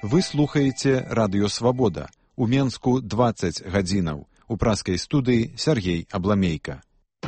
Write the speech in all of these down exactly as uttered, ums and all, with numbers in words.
Вы слухаеце радыё «Свабода». У Менску дваццаць гадзінаў. У праскай студыі Сергей Абламейка.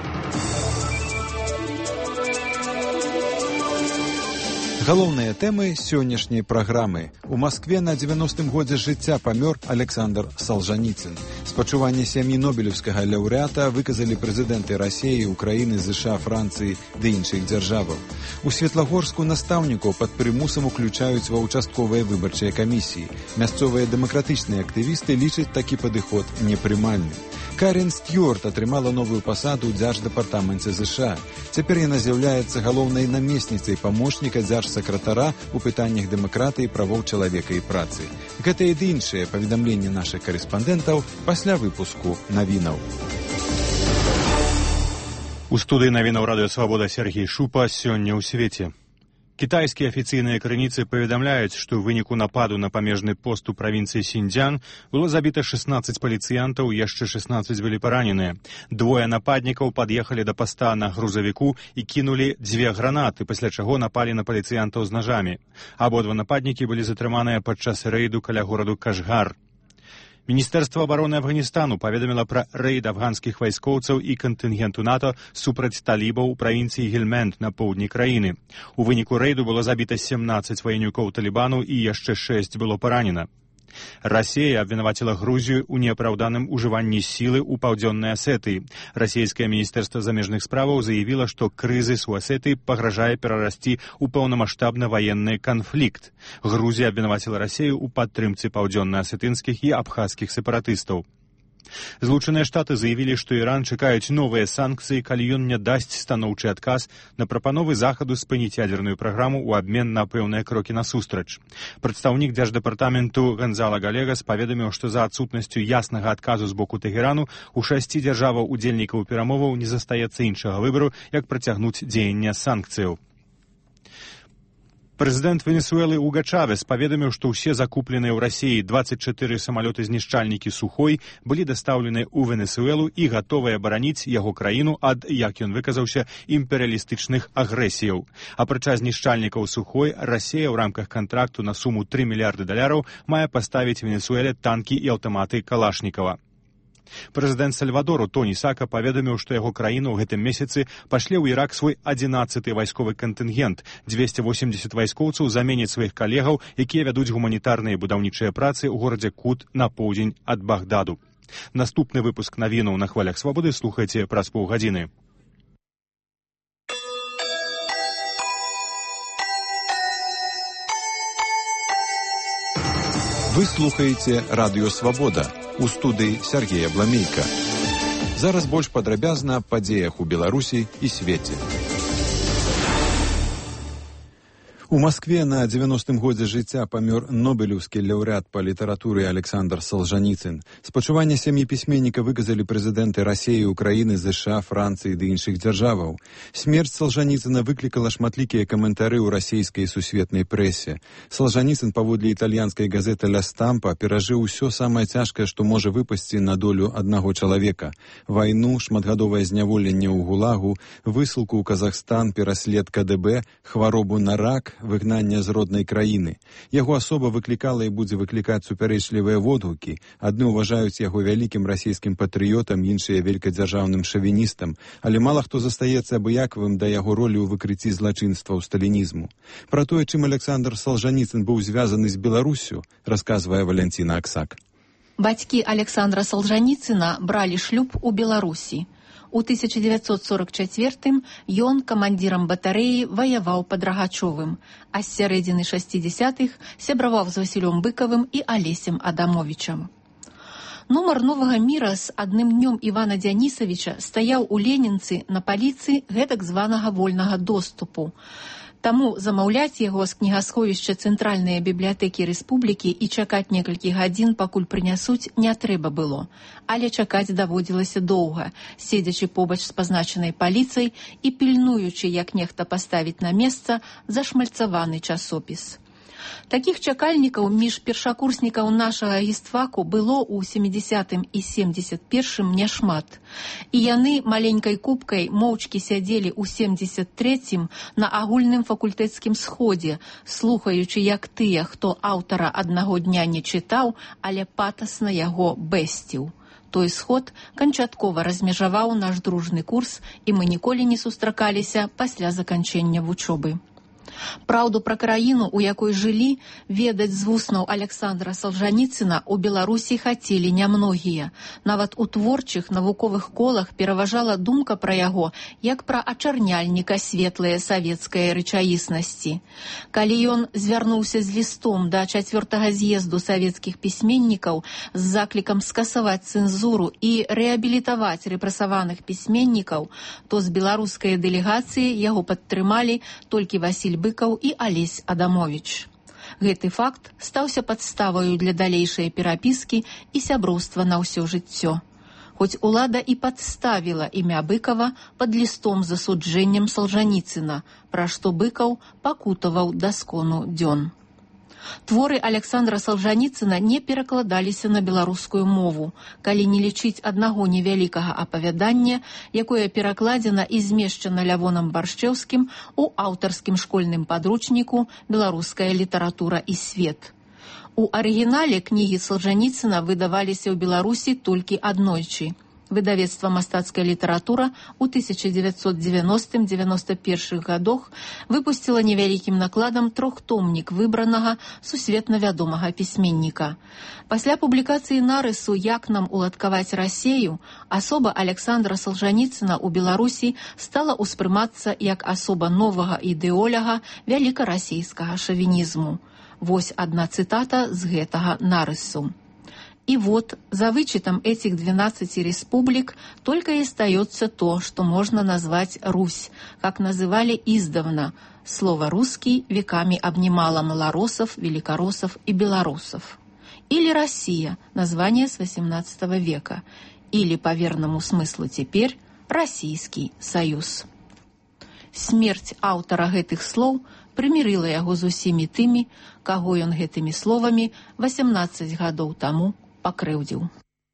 Галоўныя тэмы сённяшняй праграмы. У Маскве на дзевяностым годзе жыцця памёр Александр Солжаніцын. Спачуванне сям'і нобелеўскага лаўрэата выказалі прэзідэнты Расіі, Украіны, ЗША, Францыі ды іншых дзяржаваў. У Светлагорску настаўнікаў пад прымусам уключаюць ва ўчастковыя выбарчыя камісіі. Мясцовыя дэмакратычныя актывісты лічаць такі падыход непрымальным. Карен Стюарт атрымала новую пасаду ў дзярждэпартаменце ЗША. Цяпер яна з'яўляецца галоўнай намесніцай памочніка дзяржсакратара ў пытаннях дэмакратыі, правоў чалавека і працы. Гэтыя ды іншыя паведамленні нашых карэспандэнтаў пасля выпуску навінаў. У студыі навінаў радыё «Свабода» Сергей Шупа. Сёння ў свеце. Кітайскія афіцыйныя крыніцы паведамляюць, што ў выніку нападу на памежны пост у правінцыі Сіньцзян было забіта шэснаццаць паліцыянтаў, яшчэ шэснаццаць былі параненыя. Двое нападнікаў пад'ехалі да паста на грузавіку і кінулі дзве гранаты, пасля чаго напалі на паліцыянтаў з нажамі. Абодва нападнікі былі затрыманыя падчас рэйду каля гораду Кашгар. Міністэрства абароны Афганістану паведаміла пра рэйд афганскіх вайскоўцаў і кантынгенту НАТО супраць талібаў у правінцыі Гельманд на поўдні краіны. У выніку рэйду было забіта сямнаццаць ваеннікоў талібану і яшчэ шэсць было паранена. Расія абвінаваціла Грузію ў неапраўданым ужыванні сілы ў паўдзённай Асетыі. Расійскае міністэрства замежных справаў заявіла, што крызіс у Асетыі пагражае перарасці ў паўнамаштабны ваенны канфлікт. Грузія абвінаваціла Расію ў падтрымцы паўдзённа-асетынскіх і абхазскіх сепаратыстаў. Злучаныя Штаты заявілі, што Іран чакаюць новыя санкцыі, калі ён не дасць станоўчы адказ на прапановы захаду спыніць ядзерную праграму ў абмен на пэўныя крокі насустрач. Прадстаўнік дзярждэпартаменту Гонзала Галегас паведаміў, што за адсутнасцю яснага адказу з боку Тэгэрану у шасці дзяржаваў удзельнікаў перамоваў не застаецца іншага выбару, як працягнуць дзеянне санкцыяў. Прэзідэнт Венесуэлы Уга Чавес паведаміў, што ўсе закупленыя ў Расіі дваццаць чатыры самалёты-знішчальнікі «Сухой» былі дастаўлены ў Венесуэлу і гатовыя бараніць яго краіну ад, як ён выказаўся, імперыялістычных агрэсіяў. Апрача знішчальнікаў «Сухой», Расія ў рамках кантракту на суму тры мільярды даляраў мае паставіць Венесуэле танкі і аўтаматы Калашнікава. Прэзідэнт Сальвадору Тоні Сака паведаміў, што яго краіна ў гэтым месяцы пашле ў Ірак свой адзінаццаты вайсковы кантынгент. дзвесце восемдзесят вайскоўцаў заменяць сваіх калегаў, якія вядуць гуманітарныя і будаўнічыя працы ў горадзе Кут на поўдзень ад Багдаду. Наступны выпуск навінаў на хвалях свабоды слухайце праз паўгадзіны. Вы слухаеце радыё «Свабода». У студыі Сергей Абламейка. Зараз больш падрабязна аб падзеях у Беларусі і свеце. У Маскве на дзевяностым годзе жыцця памёр нобелеўскі лаўрэат па літаратуры Александр Солжаніцын. Спачуванне сям'і пісьменніка выказалі прэзідэнты Расіі, Украіны, ЗША, Францыі ды іншых дзяржаваў. Смерць Солжаніцына выклікала шматлікія каментары ў расійскай і сусветнай прэсе. Солжаніцын паводле італьянскай газеты «Ля Стампа» перажыў усё самае цяжкае, што можа выпасці на долю аднаго чалавека. Вайну, шматгадовае зняволенне ў ГУЛАГу, высылку ў Казахстан, пераслед КДБ, хваробу на рак, выгнання з роднай краіны. Яго асоба выклікала і будзе выклікаць супярэчлівыя водгукі. Адны ўважаюць яго вялікім расійскім патрыётам, іншыя вялікадзяржаўным шавіністам, але мала хто застаецца абыякавым да яго ролі ў выкрыцці злачынстваў сталінізму. Пра тое, чым Александр Солжаніцын быў звязаны з Беларуссю, расказвае Валянціна Аксак. Бацькі Александра Солжаніцына бралі шлюб у Беларусі. У тысяча дзевяцьсот сорок чацвёртым ён камандзірам батарэі ваяваў пад Рагачовым, а з сярэдзіны шасцідзясятых сябраваў з Васілём Быкавым і Алесем Адамовічам. Нумар «Новага міра» з адным днём Івана Дзянісавіча стаяў у Ленінцы на паліцы гэтак званага вольнага доступу. Таму замаўляць яго з кнігасховішча Цэнтральнай бібліятэкі Рэспублікі і чакаць некалькі гадзін, пакуль прынясуць, не трэба было. Але чакаць даводзілася доўга, седзячы побач з пазначанай паліцай і пільнуючы, як нехта паставіць на месца зашмальцаваны часопіс. Такіх чакальнікаў між першакурснікаў нашага гістфаку было ў сямідзесятым і семдзесят першым няшмат. І яны маленькай купкай моўчкі сядзелі ў семдзесят трэцім на агульным факультэцкім сходзе, слухаючы, як тыя, хто аўтара аднаго дня не чытаў, але патасна яго бэсціў. Той сход канчаткова размежаваў наш дружны курс, і мы ніколі не сустракаліся пасля заканчэння вучобы. Праўду пра краіну, у якой жылі, ведаць з вуснаў Александра Солжаніцына ў Беларусі хацелі нямногія. Нават у творчых навуковых колах пераважала думка пра яго як пра ачарняльніка светлае савецкае рэчаіснасці. Калі ён звярнуўся з лістом да чацвёртага з'езду савецкіх пісьменнікаў з заклікам скасаваць цэнзуру і рэабілітаваць рэпрэсаваных пісьменнікаў, то з беларускай дэлегацыі яго падтрымалі толькі Васіль Быкаў і Алесь Адамовіч. Гэты факт стаўся падставаю для далейшай перапіскі і сяброўства на ўсё жыццё. Хоць улада і падставіла імя Быкава пад лістом з засуджэннем Солжаніцына, пра што Быкаў пакутаваў да скону дзён. Творы Александра Солжаніцына не перакладаліся на беларускую мову, калі не лічыць аднаго невялікага апавядання, якое перакладзена і змешчана Лявонам Баршчэўскім у аўтарскім школьным падручніку «Беларуская літаратура і свет». У арыгінале кнігі Солжаніцына выдаваліся ў Беларусі толькі аднойчы. Выдавецтва «Мастацкая літаратура» у тысяча дзевяцьсот дзевяностым — дзевяносто першых гадах выпусціла невялікім накладам трохтомнік выбранага сусветна вядомага пісьменніка. Пасля публікацыі нарысу «Як нам уладкаваць Расею» асоба Александра Солжаніцына ў Беларусі стала ўспрымацца як асоба новага ідэоляга вялікарасійскага шавінізму. Вось адна цытата з гэтага нарысу. И вот, за вычетом этих двенадцати республик, только и остается то, что можно назвать Русь, как называли издавна. Слово «русский» веками обнимало малороссов, великороссов и белорусов. Или Россия, название с восемнадцатого века. Или, по верному смыслу теперь, Российский Союз. Смерць аўтара гэтых слоў прымірыла яго з усімі тымі, каго ён гэтымі словамі восемнадцаць гадоў таму пакрыўдзіў.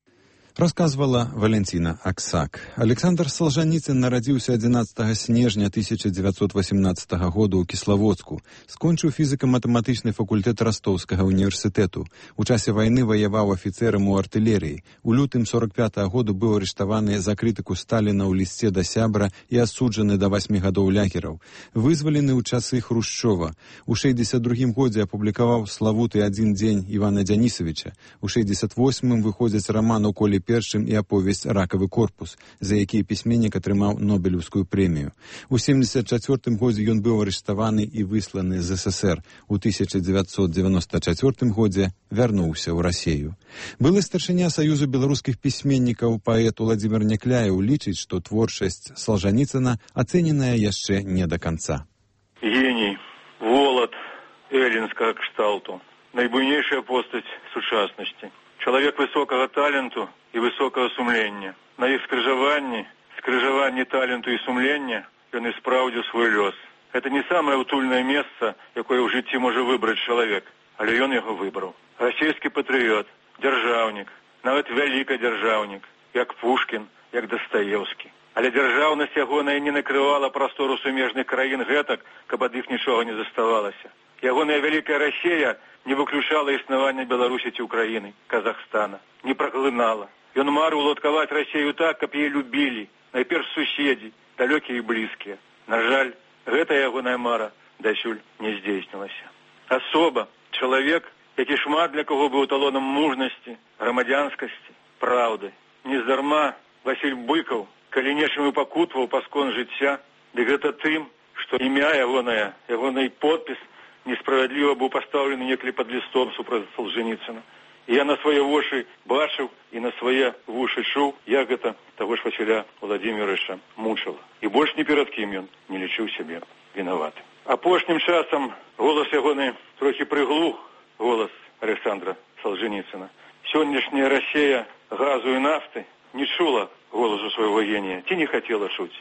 Расказвала Валентина Аксак. Александр Солжаніцын нарадзіўся адзінаццатага снежня тысяча дзевяцьсот восемнадцатага года ў Кіславодску. Скончыў фізіка-матэматычны факультэт Ростовскага універсітэту. У часе вайны ваяваў афіцэрам у артылерыі. У лютым сорок пятага году быў арыштаваны за крытыку Сталіна ў лісце да сябра і асуджаны да васьмі гадоў лягераў. Вызвалены ў часы Хрушчова. У шэсцьдзесят другім годзе апублікаваў славуты «Адзін дзень» Івана Дзянісавіча. У шэсцьдесят восьмым выходзяць раман у Колі першым і аповесць «Ракавы корпус», за які пісьменнік атрымаў Нобелеўскую прэмію. У семдзесят чацвёртым годзе ён быў арыштаваны і высланы з СССР. У тысяча дзевяцьсот дзевяноста чацвёртым годзе вярнуўся ў Расею. Былы старшыня Саюзу беларускіх пісьменнікаў паэт Уладзімір Някляеў лічыць, што творчасць Солжаніцына ацэненая яшчэ не да канца. Геній, волат эллінскага кшталту, найбуйнейшая постаць сучаснасці. Чалавек высокага таленту і высокага сумлення. На іх скрыжаванні, скрыжаванні таленту і сумлення ён і спраўдзіў свой лёс. Гэта не самае утульнае месца, якое ў жыцці можа выбраць чалавек, але ён яго выбраў. Расійскі патрыёт, дзяржаўнік, нават вялікі дзяржаўнік, як Пушкін, як Дастаеўскі. Але дзяржаўнасць ягоная не накрывала прастору сумежных краін гэтак, каб ад іх нічога не заставалася. Ягоная вялікая Расія не выключала існавання Беларусі ці Украіны, Казахстана, не праглынала. Ён марыў уладкаваць Расею так, каб яе любілі, найперш суседзі, далёкія і блізкія. На жаль, гэтая ягоная мара дасюль не здзейснілася. Асоба, чалавек, які шмат для каго быў эталонам мужнасці, грамадзянскасці, праўды. Нездарма Васіль Быкаў, калі нечым і пакутваў паскон жыцця, дык гэта тым, што імя ягонае, ягоны подпіс несправядліва быў пастаўлены некалі пад лістом супраць Солжаніцына. І я на свае вочы бачыў і на свае вушы чуў, як гэта таго ж Васіля Владзіміровича мучыла. І больш ні перад кім ён не лічыў сябе вінаватым. Апошнім часам голас ягоны трохі прыглух, голас Александра Солжаніцына. Сённяшняя Расея газу і нафты не чула голасу свайго генія, ці не хацела чуць, што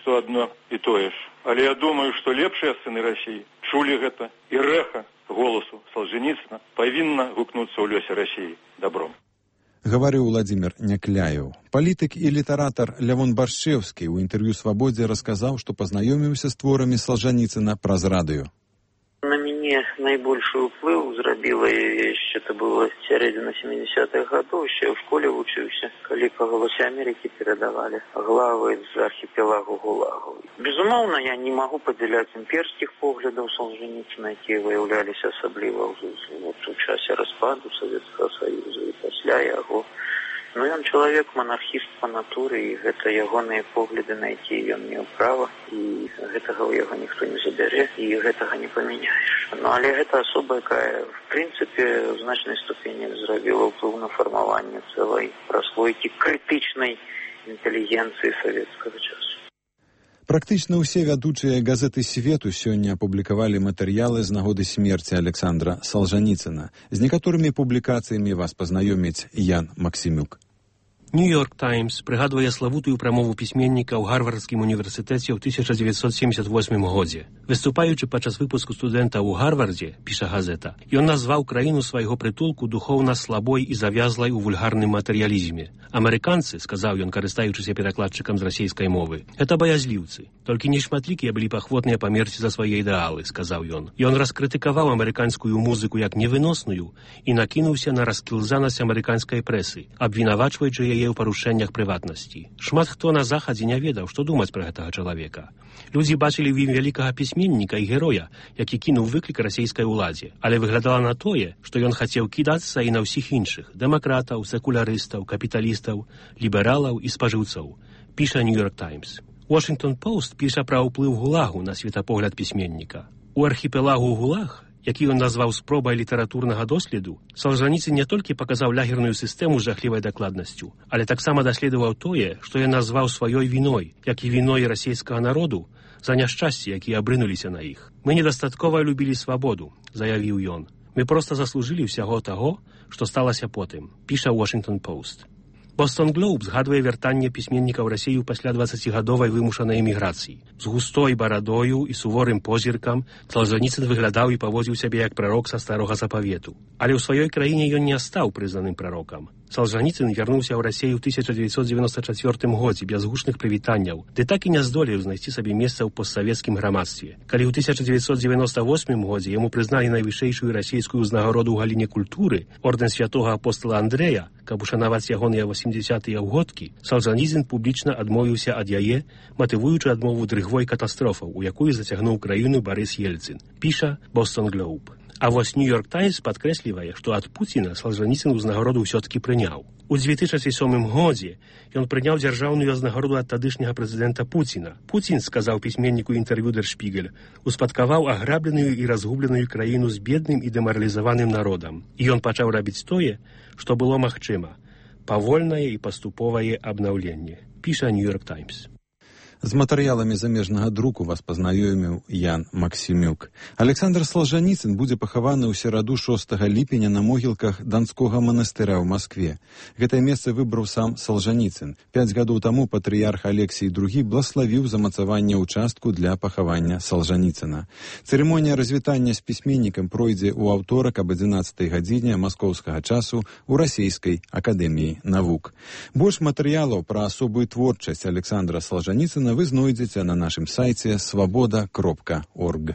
што адно і тое ж. Але я думаю, што лепшыя сыны Расіі чулі гэта, і рэха голасу Солженіцына павінна гукнуцца ў лёсе Расіі добром. Гаварыў Владзімір Някляеў. Палітык і літаратар Лявон Баршчэўскі ў інтэрв'ю «Свабодзе» расказаў, што пазнаёміўся з творамі Солженіцына праз радыё. На мяне найбольшы ўплыў зрабіла яшчэ, это было сярэдзіна сямідзясятых гадоў, ще ў школе вучыўся, калі па «Галасе Амерыкі» перадавалі главы з архіпелагу ГУЛАГу. Безумоўна, я не магу падзяляць імперскіх поглядаў Солженіцына, якія выяўляліся асабліва у часе распаду Савецкага Саюза і пасля яго. Ну, ён чалавек манархіст па натуры, і гэта ягоныя погляды, на якія ён меў права, і гэтага ў яго ніхто не забярэ, і гэтага не памяняеш. Ну, але гэта асоба, якая, в прынцыпе, у значнай ступені зрабіла ўплыў на фармаванне цэлай праслойкі крытычнай інтэлігенцыі савецкага часу. Практычна ўсе вядучыя газеты свету сёння апублікавалі матэрыялы з нагоды смерці Александра Солженіцына. З некаторымі публікацыямі вас пазнаёміць Ян Максімюк. «Нью-Йорк Таймс» прыгадвае славутую прамову пісьменніка ў Гарвардскім універсітэце ў тысяча дзевяцьсот семдзесят восьмым годзе. Выступаючы падчас выпуску студэнта ў Гарвардзе, піша газета, ён назваў краіну свайго прытулку духоўна слабой і завязлай у вульгарным матэрыялізме. Амерыканцы, сказаў ён, карыстаючыся перакладчыкам з расейскай мовы, гэта баязліўцы. Толькі нешматлікія былі пахвотныя памерці за свае ідэалы, сказаў ён. Ён раскрытыкаваў амерыканскую музыку як невыносную і накінуўся на раскілзанасць амерыканскай прэсы, абвінавачваючы яе ў парушэннях прыватнасці. Шмат хто на захадзе не ведаў, што думаць пра гэтага чалавека. Людзі бачылі ў ім вялікага пісьменніка і героя, які кінуў выклік расейскай уладзе. Але выглядала на тое, што ён хацеў кідацца і на ўсіх іншых – дэмакратаў, секулярыстаў, капіталістаў, лібералаў і спажыўцоў, піша «Нью-Йорк Таймс». «Вашингтон Пост» піша пра ўплыў ГУЛАГу на светапогляд пісьменніка. У архіпелагу ГУЛАГ, які ён назваў спробай літаратурнага доследу, Солженіцын не толькі паказаў лягерную сістэму з жахлівай дакладнасцю, але таксама даследаваў тое, што ён назваў сваёй віной, як і віной расійскага народу за няшчасці, якія абрынуліся на іх. «Мы недастаткова любілі свабоду», заявіў ён. «Мы проста заслужылі ўсяго таго, што сталася потым», піша «Вашингтон Пост». «Бостон Глоуб» згадвае вяртанне пісьменніка ў Расію пасля дваццацігадовай вымушанай эміграцыі. З густой барадою і суворым позіркам Солженіцын выглядаў і паводзіў сябе як прарок са старога запавету. Але ў сваёй краіне ён не стаў прызнаным прарокам. Солженіцын вярнуўся ў Расію ў тысяча дзевяцьсот дзевяноста чацвёртым годзе без гучных прывітанняў, ды так і не здолеў знайсці сабе месца ў постсавецкім грамадстве. Калі ў тысяча дзевяцьсот дзевяноста восьмым годзе яму прызналі найвышэйшую расійскую ўзнагароду ў галіне культуры, ордэн святога апостола Андрэя, каб ушанаваць ягоныя восемдзесятыя ўгодкі, Солженіцын публічна адмовіўся ад яе, матывуючы адмову дрыгвой катастрофаў, у якую зацягнуў краіну Барыс Ельцын, піша «Бостон Глоуб». А вось «Нью-Йорк Таймс» падкрэслівае, што ад Пуціна Солженіцын узнагароду ўсё-такі прыняў. У дзве тысячы сёмым годзе ён прыняў дзяржаўную узнагароду ад тадышняга прэзідэнта Пуціна. Пуцін, сказаў пісьменніку інтэрв'ю «Дэр Шпігель», успадкаваў аграбленую і разгубленую краіну з бедным і дэмаралізаваным народам. І ён пачаў рабіць тое, што было магчыма – павольнае і паступовае абнаўленне, піша «Нью-Йорк Таймс». З матэрыяламі замежнага друку вас пазнаёміў Ян Максімюк. Александр Солженіцын будзе пахаваны ў сераду шостага ліпеня на могілках Данскога манастыра ў Маскве. Гэтае месца выбраў сам Солженіцын. Пяць гадоў таму патрыярх Алексій другі блаславіў замацаванне ўчастку для пахавання Солженіцына. Цырымонія развітання з пісьменнікам пройдзе ў аўторак аб адзінаццатай гадзіне маскоўскага часу ў Расійскай акадэміі навук. Больш матэрыялаў пра асобую творчасць Александра Солженіцына вы знойдзеце на нашым сайце свабода кропка орг.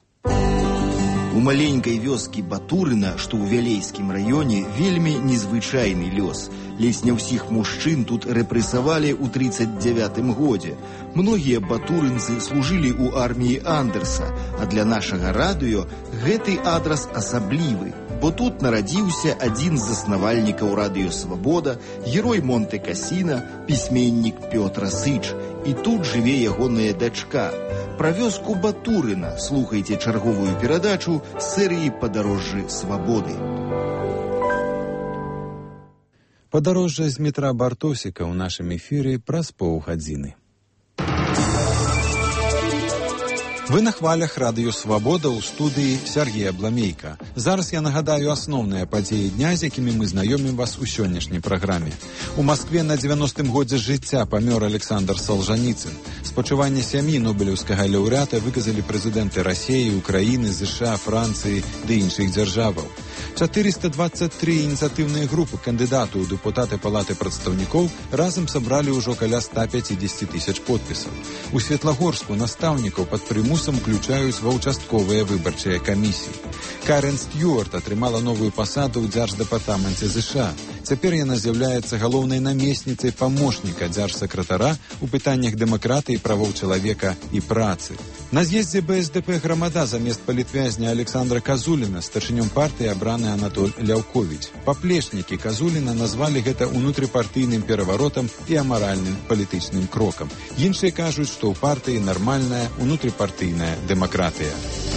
У маленькай вёскі Батурына, што ў Вялейскім раёне, вельмі незвычайны лёс. Ледзь не ўсіх мужчын тут рэпрэсавалі ў трыццаць дзявятым годзе. Многія батурынцы служылі ў арміі Андерса, а для нашага радыё гэты адрас асаблівы, бо тут нарадзіўся адзін з заснавальнікаў радыё «Свабода», герой Монте-Касіна, пісьменнік Пётр Сыч. І тут жыве ягоная дачка. Пра вёску Батурына слухайце чарговую перадачу з серыі «Падарожжы свабоды». Падарожжа з метра Бартосіка ў нашым эфіры праз паўгадзіны. Ви на хвалях Радыё Свабода ў студыі Сергея Бламейка. Зараз я нагадаю асноўныя падзеі дня, з якімі мы знаёмім вас у сённяшняй праграме. У Маскве на дзевяностым годзе жыцця памёр Александр Солжаніцын. Спачуванне сям'і нобелеўскага лаўрэата выказалі прэзідэнты Расіі, Украіны, ЗША, Францыі ды іншых дзяржаваў. чатырыста дваццаць тры ініцыятыўныя групы кандыдатаў у дэпутаты Палаты прадстаўнікоў разам сабралі ўжо каля ста пяцідзесяці тысяч подпісаў. У Светлагорску настаўнікаў пад прымусам уключаюць ва ўчастковыя выбарчыя камісіі. Карен Стюарт атрымала новую пасаду ў дзярждэпартаменце ЗША. Цяпер яна з'яўляецца галоўнай намесніцай памочніка дзяржсакратара ў пытаннях дэмакратыі, правоў чалавека і працы. На з'ездзе бэ эс дэ пэ «Грамада» замест палітвязня Александра Казуліна старшынём партыі абраны Анатоль Ляўковіч. Паплечнікі Казуліна назвалі гэта унутрыпартыйным пераваротам і амаральным палітычным крокам. Іншыя кажуць, што ў партыі нармальная унутрыпартыйная дэмакратыя.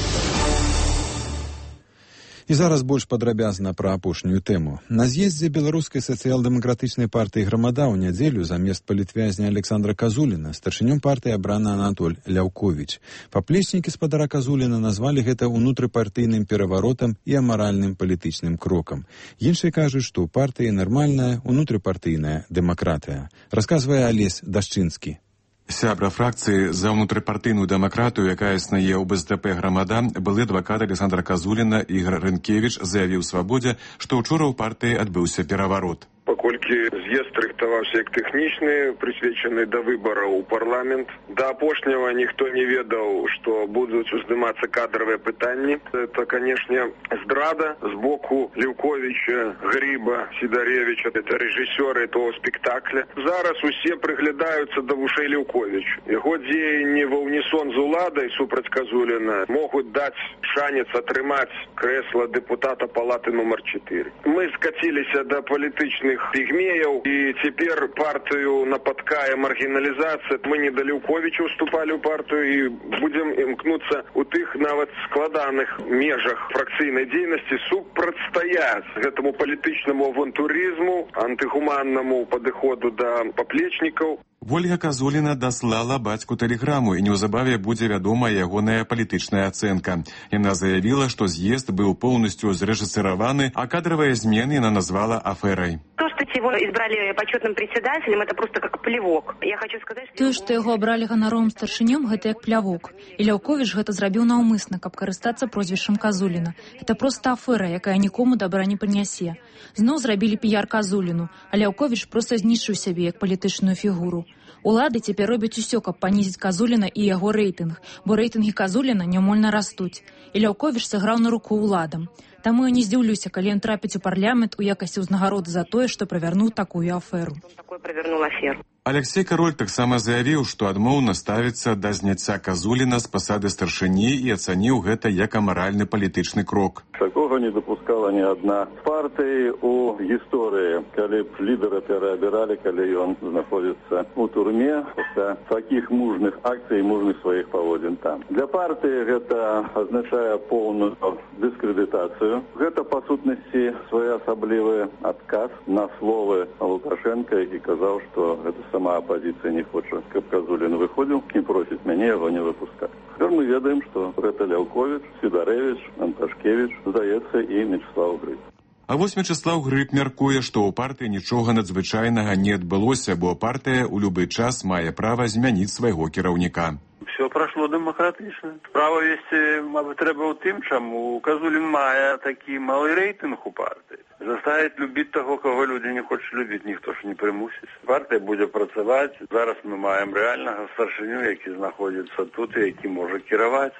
І зараз больш падрабязна пра апошнюю тэму. На з'ездзе беларускай сацыял-дэмакратычнай партыі «Грамада» ў нядзелю замест палітвязня Александра Казуліна старшынём партыі абраны Анатоль Ляўковіч. Паплечнікі спадара Казуліна назвалі гэта унутрыпартыйным пераваротам і амаральным палітычным крокам. Іншыя кажуць, што ў партыі нармальная унутрыпартыйная дэмакратыя. Расказвае Алесь Дашчынскі. Сябра фракцыі за ўнутрыпартыйную дэмакратыю, якая існуе ў бэ эс дэ пэ «Грамада», былы адвакат Александра Казуліна Ігор Рынкевіч заявіў «Свабодзе», што ўчора ў партыі адбыўся пераварот. Паколькі з'езд рыхтаваўся як тэхнічны, прысвечаны да выбараў у парламент. Да апошняга ніхто не ведаў, што будуць уздымацца кадравыя пытанні. Это, канешне, здрада з боку Ляўковіча, Грыба, Сідаревіча. Это рэжысёры того спектакля. Зараз усе прыглядаюцца да вушэй Ляўковіча. Яго дзеянні ва ўнісон з уладай супраць Казуліна могуць даць шанец атрымаць крэсла дэпутата палаты нумар чатыры. Мы скаціліся да палітычных пігмеяў, і цяпер партыю напаткае маргіналізацыя. Мы не да Ляўковіча уступалі ў партыю і будзем імкнуцца ў тых нават складаных межах фракцыйнай дзейнасці супрацьстаяць гэтаму палітычнаму авантурызму, антыгуманнаму падыходу да паплечнікаў. Вольга Казуліна даслала бацьку тэлеграму, і неўзабаве будзе вядома ягоная палітычная ацэнка. Яна заявіла, што з'езд быў поўнасцю зрэжысыраваны, а кадравыя змены яна назвала аферай. То, что его избрали почетным председателем, это просто как плевок. Я хочу сказать, что... То, что яго абралі ганаровым старшынём, гэта як плявок. І Ляўковіч гэта зрабіў наўмысна, каб карыстацца прозвішчам Казуліна. Это просто афера, якая нікому добра не прынясе. Зноў зрабілі піяр Казуліну, а Ляўковіч проста знішчыў сябе як палітычную фігуру. Улады цяпер робяць усё, каб панізіць Казуліна і яго рэйтынг, бо рэйтынгі Казуліна няўмольна растуць. І Ляўковіч сыграў на руку ўладам. Таму я не здзіўлюся, калі ён трапіць у парламент у якасці ўзнагароды за тое, што правярнуў такую аферу. Такой правярнул аферу. Алексей Кароль таксама заявіў, што адмоўна ставіцца да зняцця Казуліна з пасады старшыні і ацаніў гэта як амаральны палітычны крок. Такога не дапускала ні адна партыя у гісторыі, калі б лідара пераабіралі, калі ён знаходзіцца у турме пасля такіх мужных акцый і мужных сваіх паводзін там. Для партыі гэта азначае поўную дыскрэдытацыю. Гэта, па сутнасці, своеасаблівы адказ на словы Лукашенка, які казаў, што гэта сама апозіцыя не хоча, каб Казулін выходзіў і просіць мяне яго не выпускаць. Цяпер мы ведаем, што гэта Ляўковіч, Сідарэвіч, Анташкевіч, здаецца, і Мячеслаў Грыб. А вось Мячеслаў Грыб мяркуе, што ў партыі нічога надзвычайнага не адбылося, бо партыя ў любы час мае права змяніць свайго кіраўніка. Все пройшло демократично. Справа вести, мабуть, треба у тим, чому Казулін має такий малий рейтинг у партії. Заставить любити того, кого люди не хочуть любити, ніхто ж не примусить. Партія буде працювати. Зараз ми маємо реального старшиню, який знаходиться тут і який може керувати.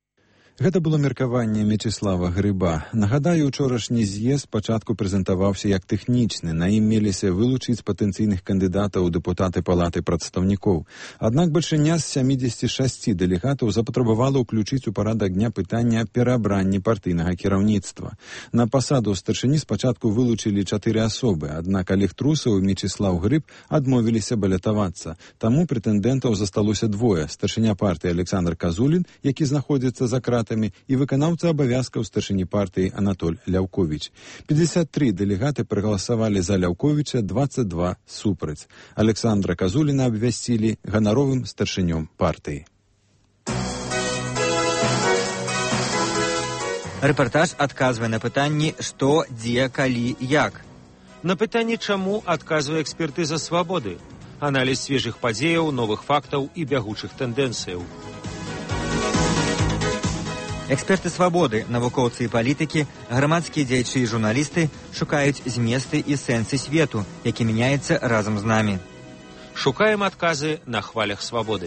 Гэта было меркаванне Мячеслава Грыба. Нагадаю, учорашні з'езд спачатку прэзентаваўся як тэхнічны. На ім меліся вылучыць патэнцыйных кандыдатаў у дэпутаты Палаты прадстаўнікоў. Аднак бальшыня з сямідзесяці шасці дэлегатаў запатрабавала ўключыць у парадак дня пытання пераабранні партыйнага кіраўніцтва. На пасаду старшыні спачатку вылучылі чатыры асобы, аднак Олег Трусаў і Мячеслаў Грыб адмовіліся балятавацца. Таму прэтэндэнтаў засталося двое: старшыня партыі Александр Казулін, які знаходзіцца за кратамі, і выканаўца абавязкаў старшыні партыі Анатоль Ляўковіч. пятьдесят три дэлегаты прагаласавалі за Ляўковіча, двадцать два супраць. Александра Казуліна абвясцілі ганаровым старшынём партыі. Рэпартаж адказвае на пытанні «Што, дзе, калі, як?». На пытанне «Чаму» адказвае экспертыза «Свабоды». Аналіз свежых падзеяў, новых фактаў і бягучых тэндэнцыяў. Эксперты «Свабоды», навукоўцы і палітыкі, грамадскія дзеячы і журналісты шукаюць зместы і сэнсы свету, які мяняецца разам з намі. Шукаем адказы на хвалях «Свабоды».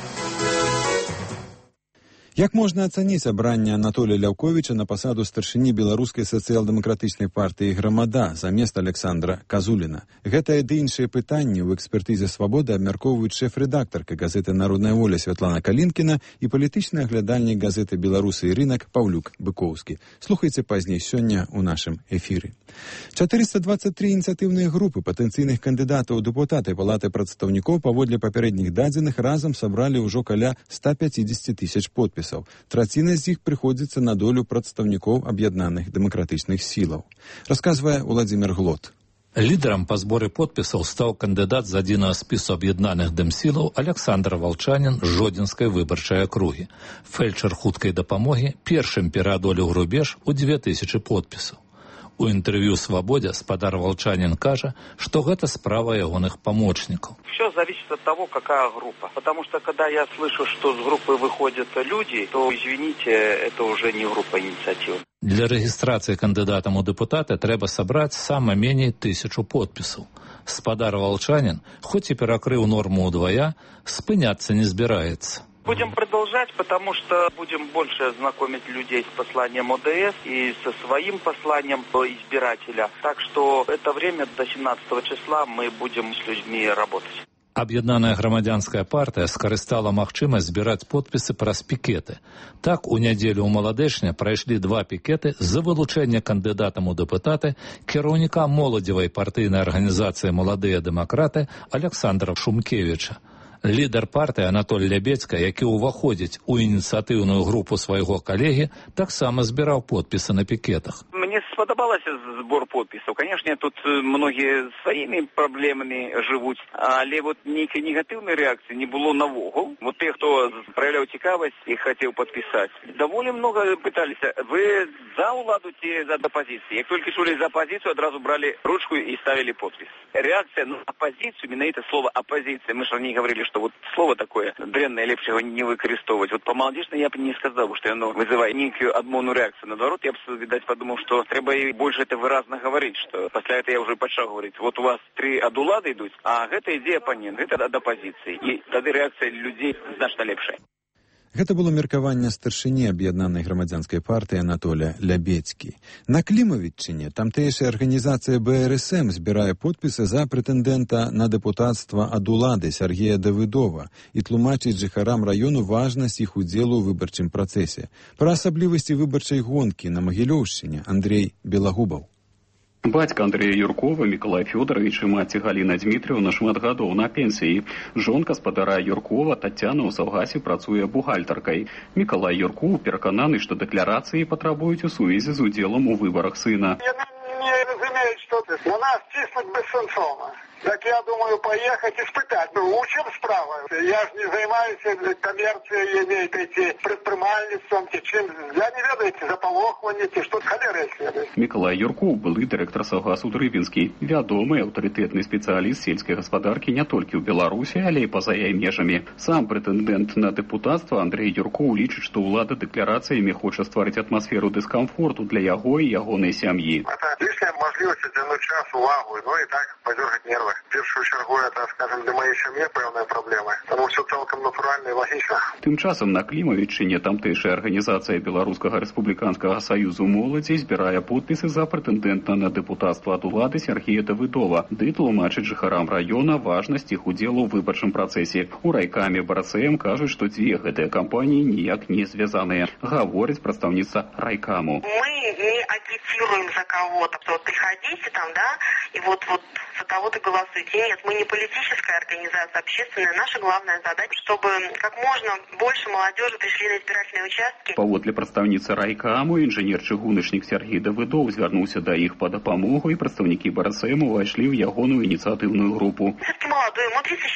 Як можна ацаніць абранне Анатолія Ляўковіча на пасаду старшыні беларускай сацыял-дэмакратычнай партыі «Грамада» замест Александра Казуліна? Гэтае ды іншыя пытанні ў экспертызе «Свабоды» абмяркоўваюць шэф-рэдактарка газеты «Народная воля» Святлана Калінкіна і палітычны аглядальнік газеты «Беларусы і рынак» Паўлюк Быкоўскі. Слухайце пазней сёння ў нашым эфіры. чатырыста дваццаць тры ініцыятыўныя групы патэнцыйных кандыдатаў у дэпутаты Палаты прадстаўнікоў паводле папярэдніх дадзеных разам сабралі ўжо каля ста пяцідзесяці тысяч подпісаў. Траціна з іх прыходзіцца на долю прадстаўнікоў аб'яднаных дэмакратычных сілаў. Расказвае Владзімир Глот. Лідарам па зборы подпісаў стаў кандыдат з адзінага спісу аб'яднаных дэмсілаў Александр Валчанін з Жодзінскай выбарчай акругі. Фельчар хуткай дапамогі першым пераадолеў рубеж у дзве тысячы подпісаў. У інтэрв'ю «Свободе» спадар Волчанин кажа, что это справа ягоных помощников. Все зависит от того, какая группа. Потому что, когда я слышу, что с группы выходят люди, то, извините, это уже не группа инициативы. Для регистрации кандидатам у депутаты треба собрать саме менее тысячу подписов. Спадар Волчанин, хоть и перекрыл норму удвоя, спыняться не збирается. Будем продолжать, потому что будем больше знакомить людей с посланием О Дэ Эс и со своим посланием избирателя. Так что это время до семнадцатого числа мы будем с людьми работать. Аб'яднаная грамадзянская партыя скарыстала магчымасць збіраць подпісы праз пікеты. Так, у нядзелю ў Маладэшне прайшлі два пікеты за вылучэнне кандыдатам у дэпутаты кіраўніка моладзевай партыйнай арганізацыі «Маладыя дэмакраты» Александра Шумкевіча. Лідар партыі Анатоль Лябецька, які ўваходзіць у ініцыятыўную групу свайго калегі, таксама збіраў подпісы на пікетах. Мне сподобался сбор подписов. Конечно, тут многие своими проблемами живут, але вот некой негативной реакции не было навогул. Вот те, кто проявлял цікавость и хотел подписать, довольно много пытались. Вы за уладу, те за оппозицию. Как только шли за оппозицию, одразу брали ручку и ставили подпись. Реакция на оппозицию, именно это слово оппозиция. Мы же не говорили, что вот слово такое дрянное, лепше его не выкористовывать. Вот по-молодежно я бы не сказал, что оно вызывает некую адмонную реакцию. Наоборот, я бы, видать, подумал, что треба и больше это выразно говорить, что после этого я уже почал говорить. Вот у вас три ад улады идут, а это идея оппонент, это ад оппозиции. И тогда реакция людей значно лепшая. Гэта было меркаванне старшыні аб'яднанай грамадзянскай партыі Анатоля Лябецькі. На Клімавіччыне тамтэйшая арганізацыя Бэ Эр Эс Эм збірае подпісы за прэтэндэнта на дэпутацтва ад улады Сергея Давыдова і тлумачыць жыхарам раёну важнасць іх удзелу ў выбарчым працэсе. Пра асаблівасці выбарчай гонкі на Магілёўшчыне Андрей Белагубаў. Бацька Андрея Юркова, Миколай Федорович и маці Галина Дмитриевна шмат гадоў на пенсии. Жонка спадара Юркова Татьяна ў Саўгасе працуе бухгалтаркай. Миколай Юрков перакананы, што дэкларацыі патрабуюць у сувязі з удзелам у выбарах сына. Не разумеют, что у нас тиснуть бессенсовно. Так я думаю, поехать испытать. Ну, в чем справа? Я же не занимаюсь коммерцией, имеет эти предпринимательством, чем я не ведаете, заполохваните, что холера следует. Миколай Юрков, былы директор Саўгасу Трыбінскі, вядомы аўтарытэтны спецыяліст сельскай гаспадаркі не толькі ў Беларусі, але і па-за яе межамі. Сам прэтэндэнт на дэпутацтва Андрей Юрков лічыць, што ўлада дэкларацыямі хоча стварыць атмасферу дыскамфорту для яго і ягонай сям'і. Это лишняя можливость оттянуть час, увагу, ну и так подергать нервы. В першую чергу это, скажем, для моей семьи певная проблема. Тому все цілком натурально і логічно. Тым часам на Клімавіччыне тамтэйшая арганізацыя Беларускага рэспубліканскага саюзу моладзі збірае подпісы за прэтэндэнта на дэпутацтва ад улады Сергея Давыдова, ды тлумачыць жыхарам раёна важнасць іх удзелу ў выбарчым працэсе. У райкаме Бэ Эр Эс Эм кажуць, што дзве гэтыя кампаніі ніяк не звязаныя, гаворыць прадстаўніца райкаму. Мы не агитируем за кого-то, вот приходите там, да, и вот вот за того-то голосуйте. Нет, мы не политическая организация, общественная. Наша главная задача, чтобы как можно больше молодежи пришли на избирательные участки. Паводле прадстаўніцы райкаму інжынер-чыгуначнік Сергей Давыдов звярнуўся да іх па дапамогу, і прадстаўнікі Бэ Эр Эс Эм увайшлі ў ягоную ініцыятыўную групу. Все-таки молодой, ему тридцать четыре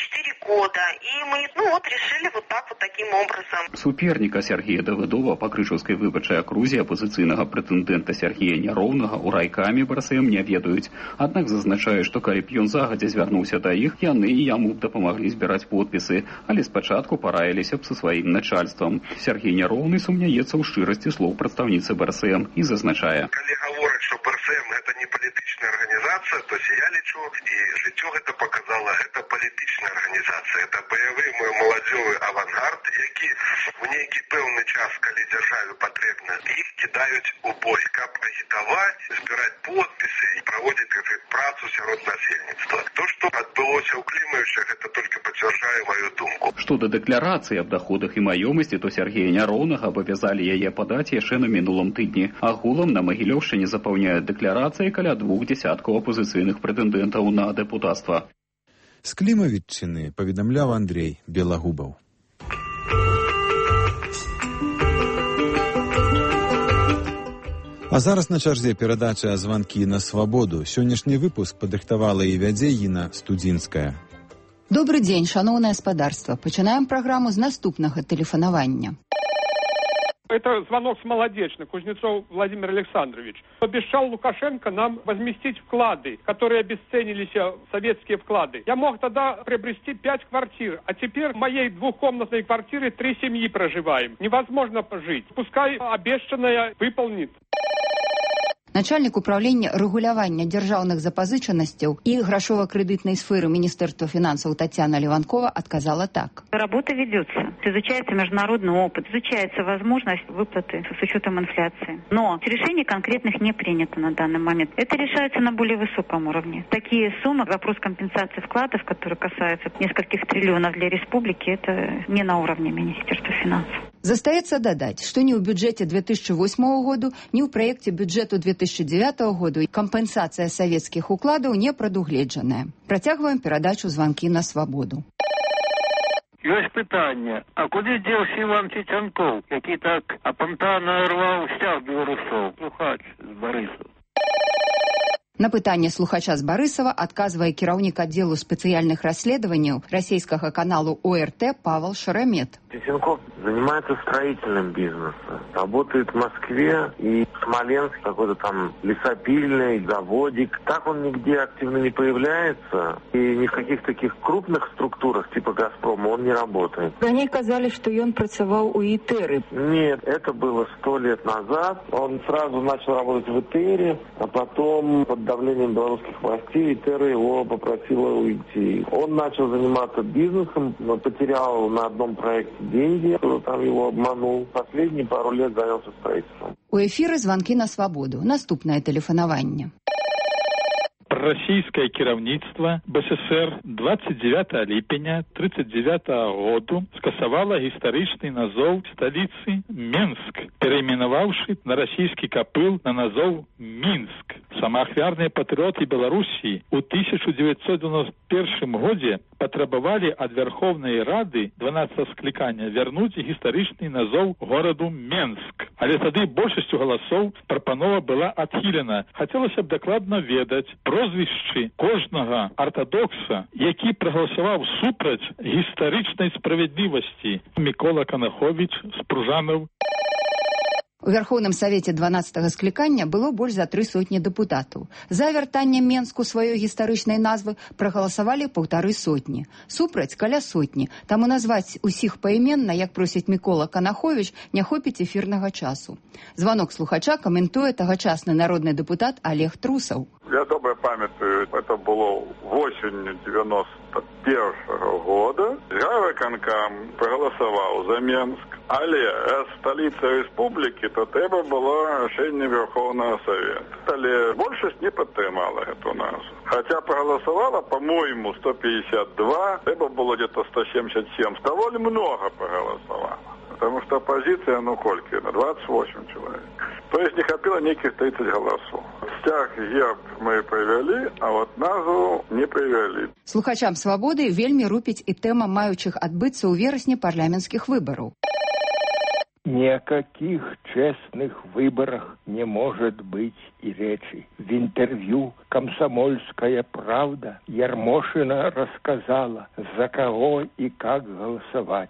года. И мы, ну вот, решили вот так вот таким образом. Суперніка Сергія Давыдова па Крычаўскай выбарчай акрузе апозіцыйнага прэтэндэнта Сергія Няроўнага ў райкамі БРСМ не ведаюць. Аднак зазначае, што калі б ён загадзя звярнуўся да іх, яны і яму б дапамаглі збіраць подпісы, але спачатку параіліся б са сваім начальствам. Сергій Няроўны сумняецца ў шчырасці слоў прадстаўніцы БРСМ і зазначае. Калі гавораць, што БРСМ гэта не палітычная арганізацыя, то я лічу, і жыццё гэта показала, гэта палітычная арганізацыя, это баявы мой маладзёвы авангард, які в нейкі пэўны час, калі дзяржаве патрэбна, іх кідаюць у бой, каб агітаваць, збіраць подпісы і праводзіць працу сярод насельніцтва. То, што адбылося ў Клімавічах, гэта толькі пацвярджае маю думку. Што да дэкларацыі аб даходах і маёмасці, то Сергія Няроўнага абавязалі яе падаць яшчэ на мінулым тыдні. Агулам на Магілёўшчыне запаўняюць дэкларацыі каля двух дзесяткаў апозіцыйных прэтэндэнтаў на дэпутацтва. З Клімавіччыны паведамляў Андрей Белагубаў. А зараз на чарзе перадача «Званкі на свабоду». Сённяшні выпуск падрыхтавала і вядзе Іна Студзінская. Добрый дзень, шаноўнае спадарства. Пачынаем праграму з наступнага тэлефанавання. Это звонок с Молодечной, Кузнецов Владимир Александрович. Обещал Лукашенко нам возместить вклады, которые обесценились, советские вклады. Я мог тогда приобрести пять квартир, а теперь в моей двухкомнатной квартире три семьи проживаем. Невозможно пожить. Пускай обещанное выполнит. Начальник управления регулявання державных запозычанностей и грошово-кредитной сферы Министерства финансов Татьяна Леванкова отказала так. Работа ведется. Изучается международный опыт, изучается возможность выплаты с учетом инфляции. Но решений конкретных не принято на данный момент. Это решается на более высоком уровне. Такие суммы, вопрос компенсации вкладов, которые касаются нескольких триллионов для республики, это не на уровне Министерства финансов. Застаецца дадаць, што ні ў бюджэце две тысячи восьмого году, ні ў праекце бюджэту две тысячи девятого году кампенсацыя савецкіх укладаў не прадугледжаная. Працягваем перадачу «Званкі на свабоду». Ёсць пытанне, а куды дзеўся Іван Цецянкоў, які так апантана рваў сцяг беларусоў? Слухач з Барысаў. На пытанне слухача з Барысава адказвае кіраўнік аддзелу спецыяльных расследаванняў расійскага каналу О Р Т Павел Шарамет. Цецянков занимается строительным бизнесом. Работает в Москве и в Смоленске, какой-то там лесопильный заводик. Так он нигде активно не появляется. И ни в каких таких крупных структурах типа «Газпрома» он не работает. Они сказали, что он працаваў у ИТЭРы. Нет, это было сто лет назад. Он сразу начал работать в ИТЭРе, а потом под давлением белорусских властей ИТЭРа его попросила уйти. Он начал заниматься бизнесом, но потерял на одном проекте деньги, там его обманул. Последние пару лет занялся строительством. У эфіры «Званкі на свабоду». Наступнае тэлефанаванне. Расійскае кіраўніцтва Б С С Р двадцать девятого ліпеня тридцать девятого году скасавала гістарычны назоў сталіцы Менск, перайменаваўшы на расійскі капыл на назоў Мінск. Самаахвярныя патрыоты Беларусі ў тысяча девятьсот девяносто первом годзе патрабавалі ад Верховнай Рады дванадцатого склікання вярнуць гістарычны назоў гораду Менск. Але тады большасцю галасоў прапанова была адхілена. Хацелася б дакладна ведаць прозвішчы кожнага артадокса, які прагаласаваў супраць гістарычнай справядлівасці. Мікола Канахович з Пружанаў. У Верховным Савеце дванаццатага склікання было больш за тры сотні дэпутатаў. За вяртанне Менску сваёй гістарычнай назвы прагаласавалі паўтары сотні. Супраць каля сотні. Таму назваць усіх паіменна, як просіць Мікола Канахович, не хопіць эфірнага часу. Званок слухача каментуе тагачасны народны дэпутат Олег Трусаў. Я добре памятаю, это было восенью девяносто первого года. Райвыканкам проголосовал за Менск, але столица республики, то треба было решение Верховного Совета. Але большинство не подтримала эту назву. Хотя проголосовало, по-моему, сто пятьдесят два, треба было где-то сто семьдесят семь. Довольно много проголосовало. Потому что оппозиция, ну, кольки, на двадцать восемь человек. То есть не хватило неких тридцать голосов. Стяг герб мы привели, а вот назву не привели. Слухачам свабоды вельмі рупіць і тэма маючых адбыцца ў верасні парламенцкіх выбараў. Ни о каких честных выборах не может быть и речи. В интервью «Комсомольская правда» Ярмошина рассказала, за кого и как голосовать.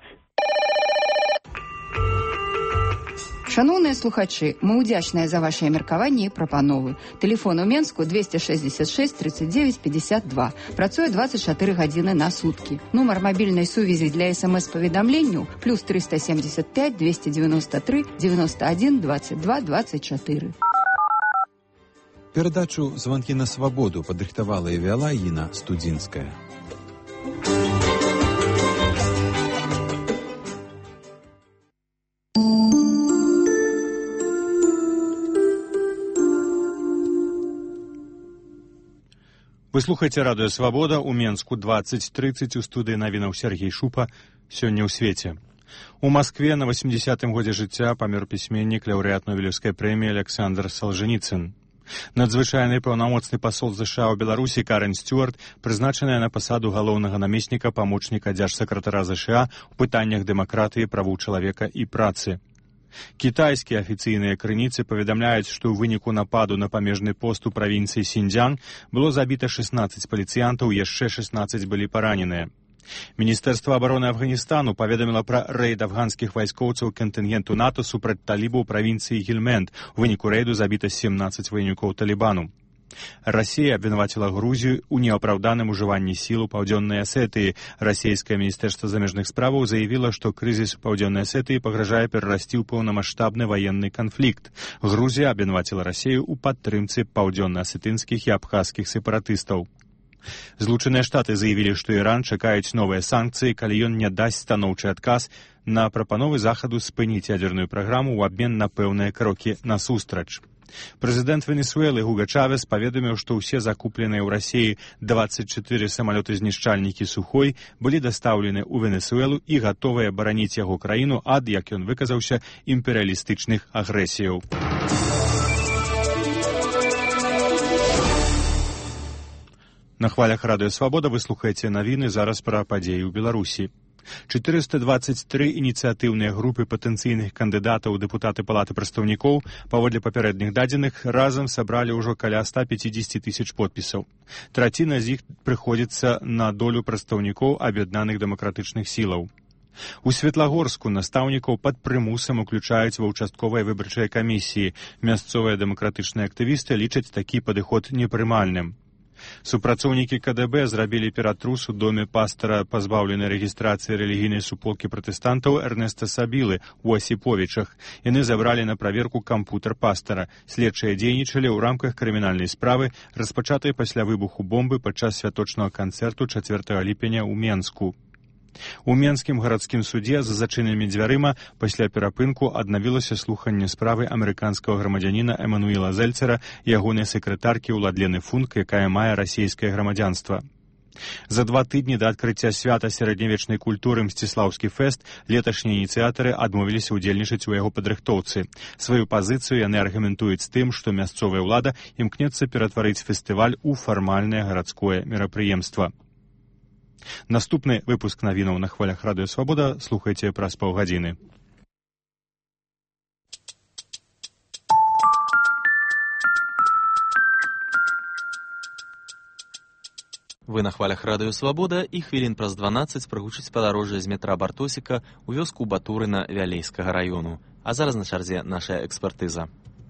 Шановныя слухачы, мы ўдзячныя за ваши меркаванні і прапановы. Тэлефон у Менску двести шестьдесят шесть тридцать девять пятьдесят два. Працуе двадцать четыре гадзіны на суткі. Нумар мабільнай сувязі для смс-паведамленняў плюс триста семьдесят пять двести девяносто три девяносто один двадцать два двадцать четыре. Перадачу «Звонки на свободу» падрыхтавала і вяла Інна Студзінская. Вы слухаеце радыё «Свабода» у Менску двадцать тридцать, у студыі навінаў Сергей Шупа. Сёння ў свеце. У Маскве на восьмидесятым годзе жыцця памёр пісьменнік, лаўрэат Нобелеўскай прэміі Александр Солженіцын. Надзвычайны паўнамоцны пасол ЗША ў Беларусі Карен Стюарт, прызначаная на пасаду галоўнага намесніка памочніка дзяржсакратара ЗША ў пытаннях дэмакратыі, правоў чалавека і працы. Кітайскія афіцыйныя крыніцы паведамляюць, што ў выніку нападу на памежны пост у правінцыі Сіньцзян было забіта шестнадцать паліцыянтаў, яшчэ шестнадцать былі параненыя. Міністэрства абароны Афганістану паведаміла пра рэйд афганскіх вайскоўцаў кантынгенту НАТО супраць талібаў у правінцыі Гельмэнд. У выніку рэйду забіта семнадцать ваеннікоў Талібану. Расія абвінаваціла Грузію ў неапраўданым ужыванні сіл у паўдзённай Асетыі. Расійскае міністэрства замежных справаў заявіла, што крызіс у паўдзённай Асетыі пагражае перарасці ў паўнамаштабны ваенны канфлікт. Грузія абвінаваціла Расію ў падтрымцы паўдзённа-асетынскіх і абхазскіх сепаратыстаў. Злучаныя Штаты заявілі, што Іран чакаюць новыя санкцыі, калі ён не дасць станоўчы адказ на прапановы захаду спыніць ядерную праграму ў абмен на пэўныя крокі насустрач. Прэзідэнт Венесуэлы Гуга Чавес паведаміў, што ўсе закупленыя ў Расіі двадцать четыре самалёты-знішчальнікі Сухой былі дастаўлены ў Венесуэлу і гатовыя бараніць яго краіну ад, як ён выказаўся, імперыялістычных агрэсіяў. На хвалях радыё «Свабода» вы слухаеце навіны, зараз пра падзеі ў Беларусі. четыреста двадцать три ініцыятыўныя групы патэнцыйных кандыдатаў у дэпутаты Палаты прадстаўнікоў, паводле папярэдніх дадзеных, разам сабралі ўжо каля ста пятьдесят тысяч подпісаў. Траціна з іх прыходзіцца на долю прадстаўнікоў аб'яднаных дэмакратычных сілаў. У Светлагорску настаўнікаў пад прымусам уключаюць ва ўчастковыя выбарчыя камісіі. Мясцовыя дэмакратычныя актывісты лічаць такі падыход непрымальным. Супрацоўнікі КДБ зрабілі ператрус у доме пастара пазбаўленай рэгістрацыі рэлігійнай суполкі пратэстантаў Эрнеста Сабілы у Асіповічах. Яны забралі на праверку кампутар пастара. Следчыя дзейнічалі ў рамках крымінальнай справы, распачатай пасля выбуху бомбы падчас святочнага канцэрту чацвёртага ліпеня ў Менску. У Менскім гарадскім судзе за зачыненымі дзвярыма пасля перапынку аднавілася слуханне справы амерыканскага грамадзяніна Эмануіла Зельцера і ягонай сакратаркі Уладлены Функ, якая мае расійскае грамадзянства. За два тыдні да адкрыцця свята сярэднявечнай культуры Мсціслаўскі фэст леташнія ініцыятары адмовіліся ўдзельнічаць у яго падрыхтоўцы. Сваю пазіцыю яны аргументуюць тым, што мясцовая ўлада імкнецца ператварыць фестываль у фармальнае гарадское мерапрыемства. Наступны выпуск навінаў на хвалях радыё «Свабода» слухайце праз паўгадзіны. Вы на хвалях радыё «Свабода» і хвілін праз дванаццаць прагучыць падарожжа з метра Бартосіка ў вёску Батурына Вялейскага раёну. А зараз на чарзе наша экспертыза.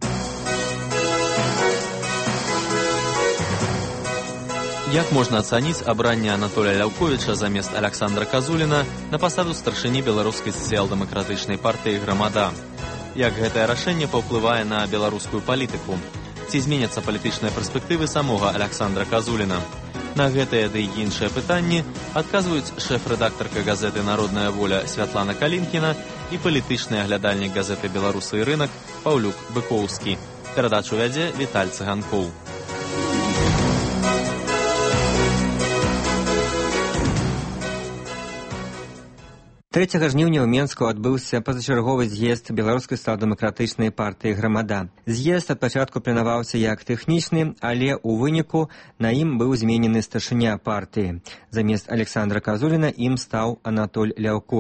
Як можна ацаніць абранне Анатолія Ляўковіча замест Александра Казуліна на пасаду старшыні беларускай сацыял-дэмакратычнай партыі «Грамада»? Як гэтае рашэнне паўплывае на беларускую палітыку? Ці зменяцца палітычныя перспектывы самога Александра Казуліна? На гэтыя ды і іншыя пытанні адказваюць шэф-рэдактарка газеты «Народная воля» Святлана Калінкіна і палітычны аглядальнік газеты «Беларусы і рынак» Паўлюк Быкоўскі. Перадачу вядзе Віталь Цыганкоў. трэцяга жніўня ў Менску адбыўся пазачарговы з'езд беларускай сацыял-дэмакратычнай партыі «Грамада». З'езд ад пачатку планаваўся як тэхнічны, але ў выніку на ім быў зменены старшыня партыі. Замест Александра Казуліна ім стаў Анатоль Ляўковіч.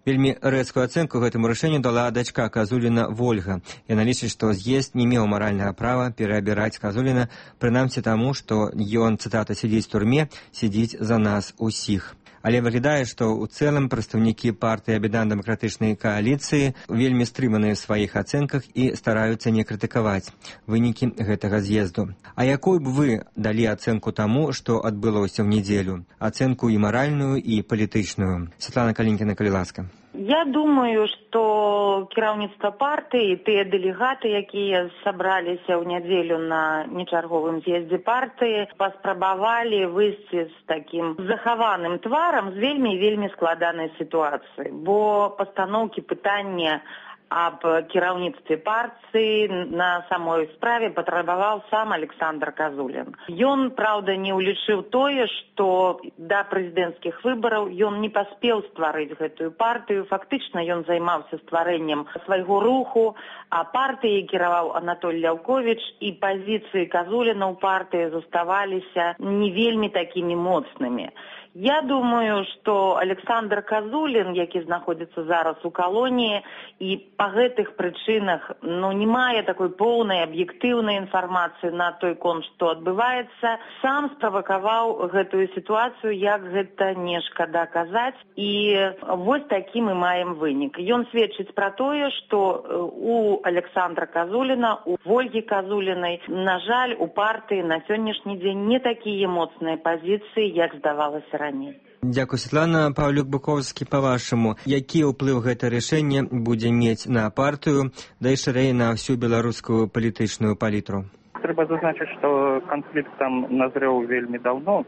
Вельмі рэзкую ацэнку гэтаму рашэнню дала дачка Казуліна Вольга. Яна лічыць, што з'езд не меў маральнага права пераабіраць Казуліна, прынамсі таму, што ён, цытата, сядзіць у турме, сядзіць за нас усіх. Але выглядае, што ў цэлым прадстаўнікі партыі абедна-дэмакратычнай кааліцыі вельмі стрыманыя ў сваіх ацэнках і стараюцца не крытыкаваць вынікі гэтага з'езду. А якую б вы далі ацэнку таму, што адбылося ў нядзелю? Ацэнку і маральную, і палітычную. Святлана Калінкіна, калі ласка. Я думаю, што кіраўніцтва партыі, тыя дэлегаты, якія сабраліся ў нядзелю на нечарговым з'ездзе партыі, паспрабавалі выйсці з такім захаваным тварам з вельмі-вельмі складанай сітуацыі, бо пастаноўкі пытання аб кіраўніцтве партыі на самой справе патрабаваў сам Александр Казулін. Ён, праўда, не ўлічыў тое, што да прэзідэнцкіх выбараў ён не паспеў стварыць гэтую партыю. Фактычна ён займаўся стварэннем свайго руху, а партыяй кіраваў Анатоль Ляўковіч, і пазіцыі Казуліна ў партыі заставаліся не вельмі такімі моцнымі. Я думаю, што Александр Казулін, які знаходзіцца зараз у калоніі, і па гэтых прычынах ну, не мае такой поўнай аб'ектыўнай інфармацыі на той конт, што адбываецца, сам справакаваў гэтую сітуацыю, як гэта не шкада казаць, і вось такі мы маем вынік. Ён сведчыць пра тое, што у Александра Казуліна, у Вольгі Казулінай, на жаль, у партыі на сённяшні дзень не такія моцныя пазіцыі, як здавалася раней. Дзякуй, Святлана. Паўлюк Буковскі, па-вашаму, які ўплыў гэта рашэнне будзе мець на партыю, да і шырэй на всю беларускую палітычную палітру? Трэба зазначыць, што канфлікт там назрэў вельмі даўно,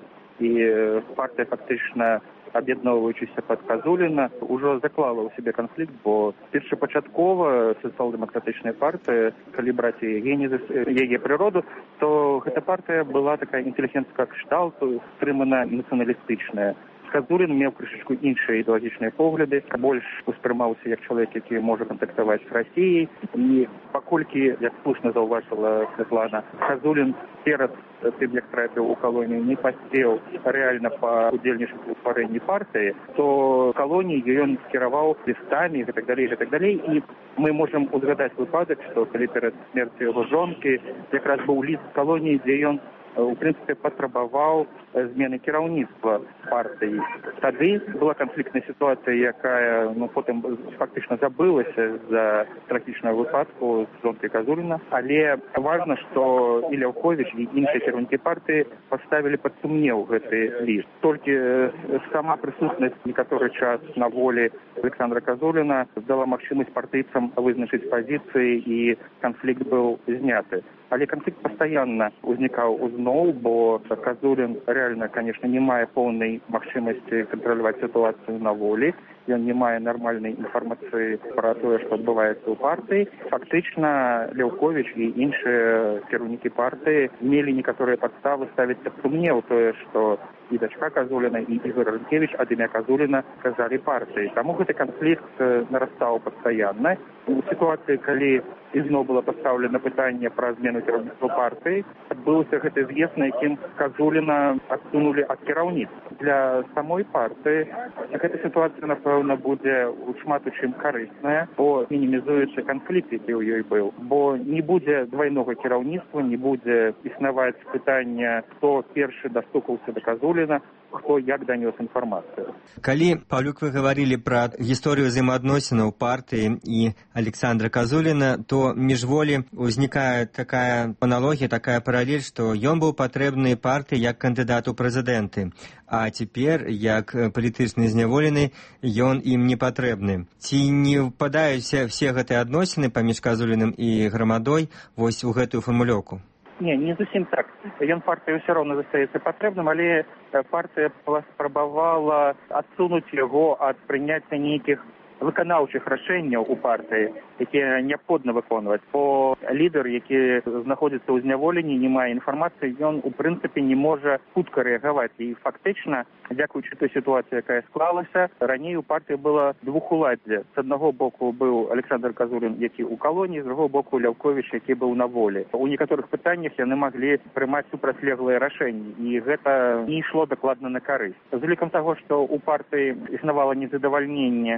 і партыя фактычна, аб'ядноўваючыся пад Казуліна, ужо заклала ў сябе канфлікт, бо першапачаткова сацыял-дэмакратычная партыя, калі браць яе генезіс, яе прыроду, то гэта партыя была такая інтэлігенцкага кшталту, стрымана нацыяналістычная. Казулін меў крышачку іншыя ідэалагічныя погляды, больш успрымаўся як чалавек, які можа кантактаваць з Расіяй, і паколькі, як слушна заўважыла Святлана, Казулін перад тым, як трапіў у калонію, не паспеў рэальна паўдзельнічаць у стварэнні партыі, то калоніі ён кіраваў лістамі і так далей, і так далей, і мы можам узгадаць выпадак, што калі перад смерцю яго жонкі якраз быў ліст калоніі, дзе ён у прынцыпе патрабаваў змены кіраўніцтва партыі. Тады была канфліктная сітуацыя, якая ну, потым фактычна забылася з-за трагічнага выпадку з жонкай Казуліна, але важна, што і Ляўковіч, і іншыя кіраўнікі партыі паставілі пад сумнеў гэты ліст. Толькі сама прысутнасць некаторы час на волі Александра Казуліна дала магчымасць партыйцам вызначыць пазіцыі, і канфлікт быў зняты. Але канфлікт пастаянна ўзнікаў узноў, бо Казулін рэальна, конечно, не мае поўнай магчымасці кантраляваць сітуацыю на волі. Ён не мае нармальнай інфармацыі пра тое, што адбываецца ў партыі. Фактычна Ляўковіч і іншыя кіраўнікі партыі мелі некаторыя падставы ставіць пад сумнеў тое, што і дачка Казуліна, і Ігор Рынкевіч ад імя Казуліна казалі партыі. Таму гэты канфлікт нарастаў пастаянна. У сітуацыі, калі ізноў было пастаўлена пытанне пра змену кіраўніцтва партыі, адбыўся гэты з'езд, на якім Казуліна адсунулі ад кіраўніцтва. Для самой партыі гэта сітуацыя, напэўна, будзе шмат у чым карысная, бо мінімізуецца канфлікт, які ў ёй быў. Бо не будзе двайнога кіраўніцтва, не будзе існаваць пытання, хто першы дастукаўся да Казуліна, хто як данёс інфармацыю. Калі, Паўлюк, вы гаварылі пра гісторыю взаемаадносінаў партыі і Александра Казуліна, то міжволі ўзнікае такая аналогія, такая паралель, што ён быў патрэбны партыі як кандыдат у прэзідэнты, а цяпер, як палітычны зняволены, ён ім не патрэбны. Ці не ўпадаюць все гэтыя адносіны паміж Казуліным і Грамадой вось у гэтую фармулёўку? Не, не зусім так. Ён партыі ўсё роўна застаецца патрэбным, але партыя спрабавала адсунуць яго ад прыняцця нейкіх выканаўчых рашэнняў у партыі, якія неабходна выконваць. Бо лідар, які знаходзіцца ў зняволенні, не мае інфармацыі, ён у прынцыпе не можа хутка рэагаваць. І фактычна, дзякуючы той сітуацыі, якая склалася, раней у партыі было двухуладдзе. З аднаго боку быў Александр Казулін, які ў калоніі, з другого боку Ляўковіч, які быў на волі. У некаторых пытаннях яны маглі прымаць супрацьлеглыя рашэнні, і гэта не ішло дакладна на карысць. З улікам таго, што у партыі існавала незадавальненне кіраўніцтва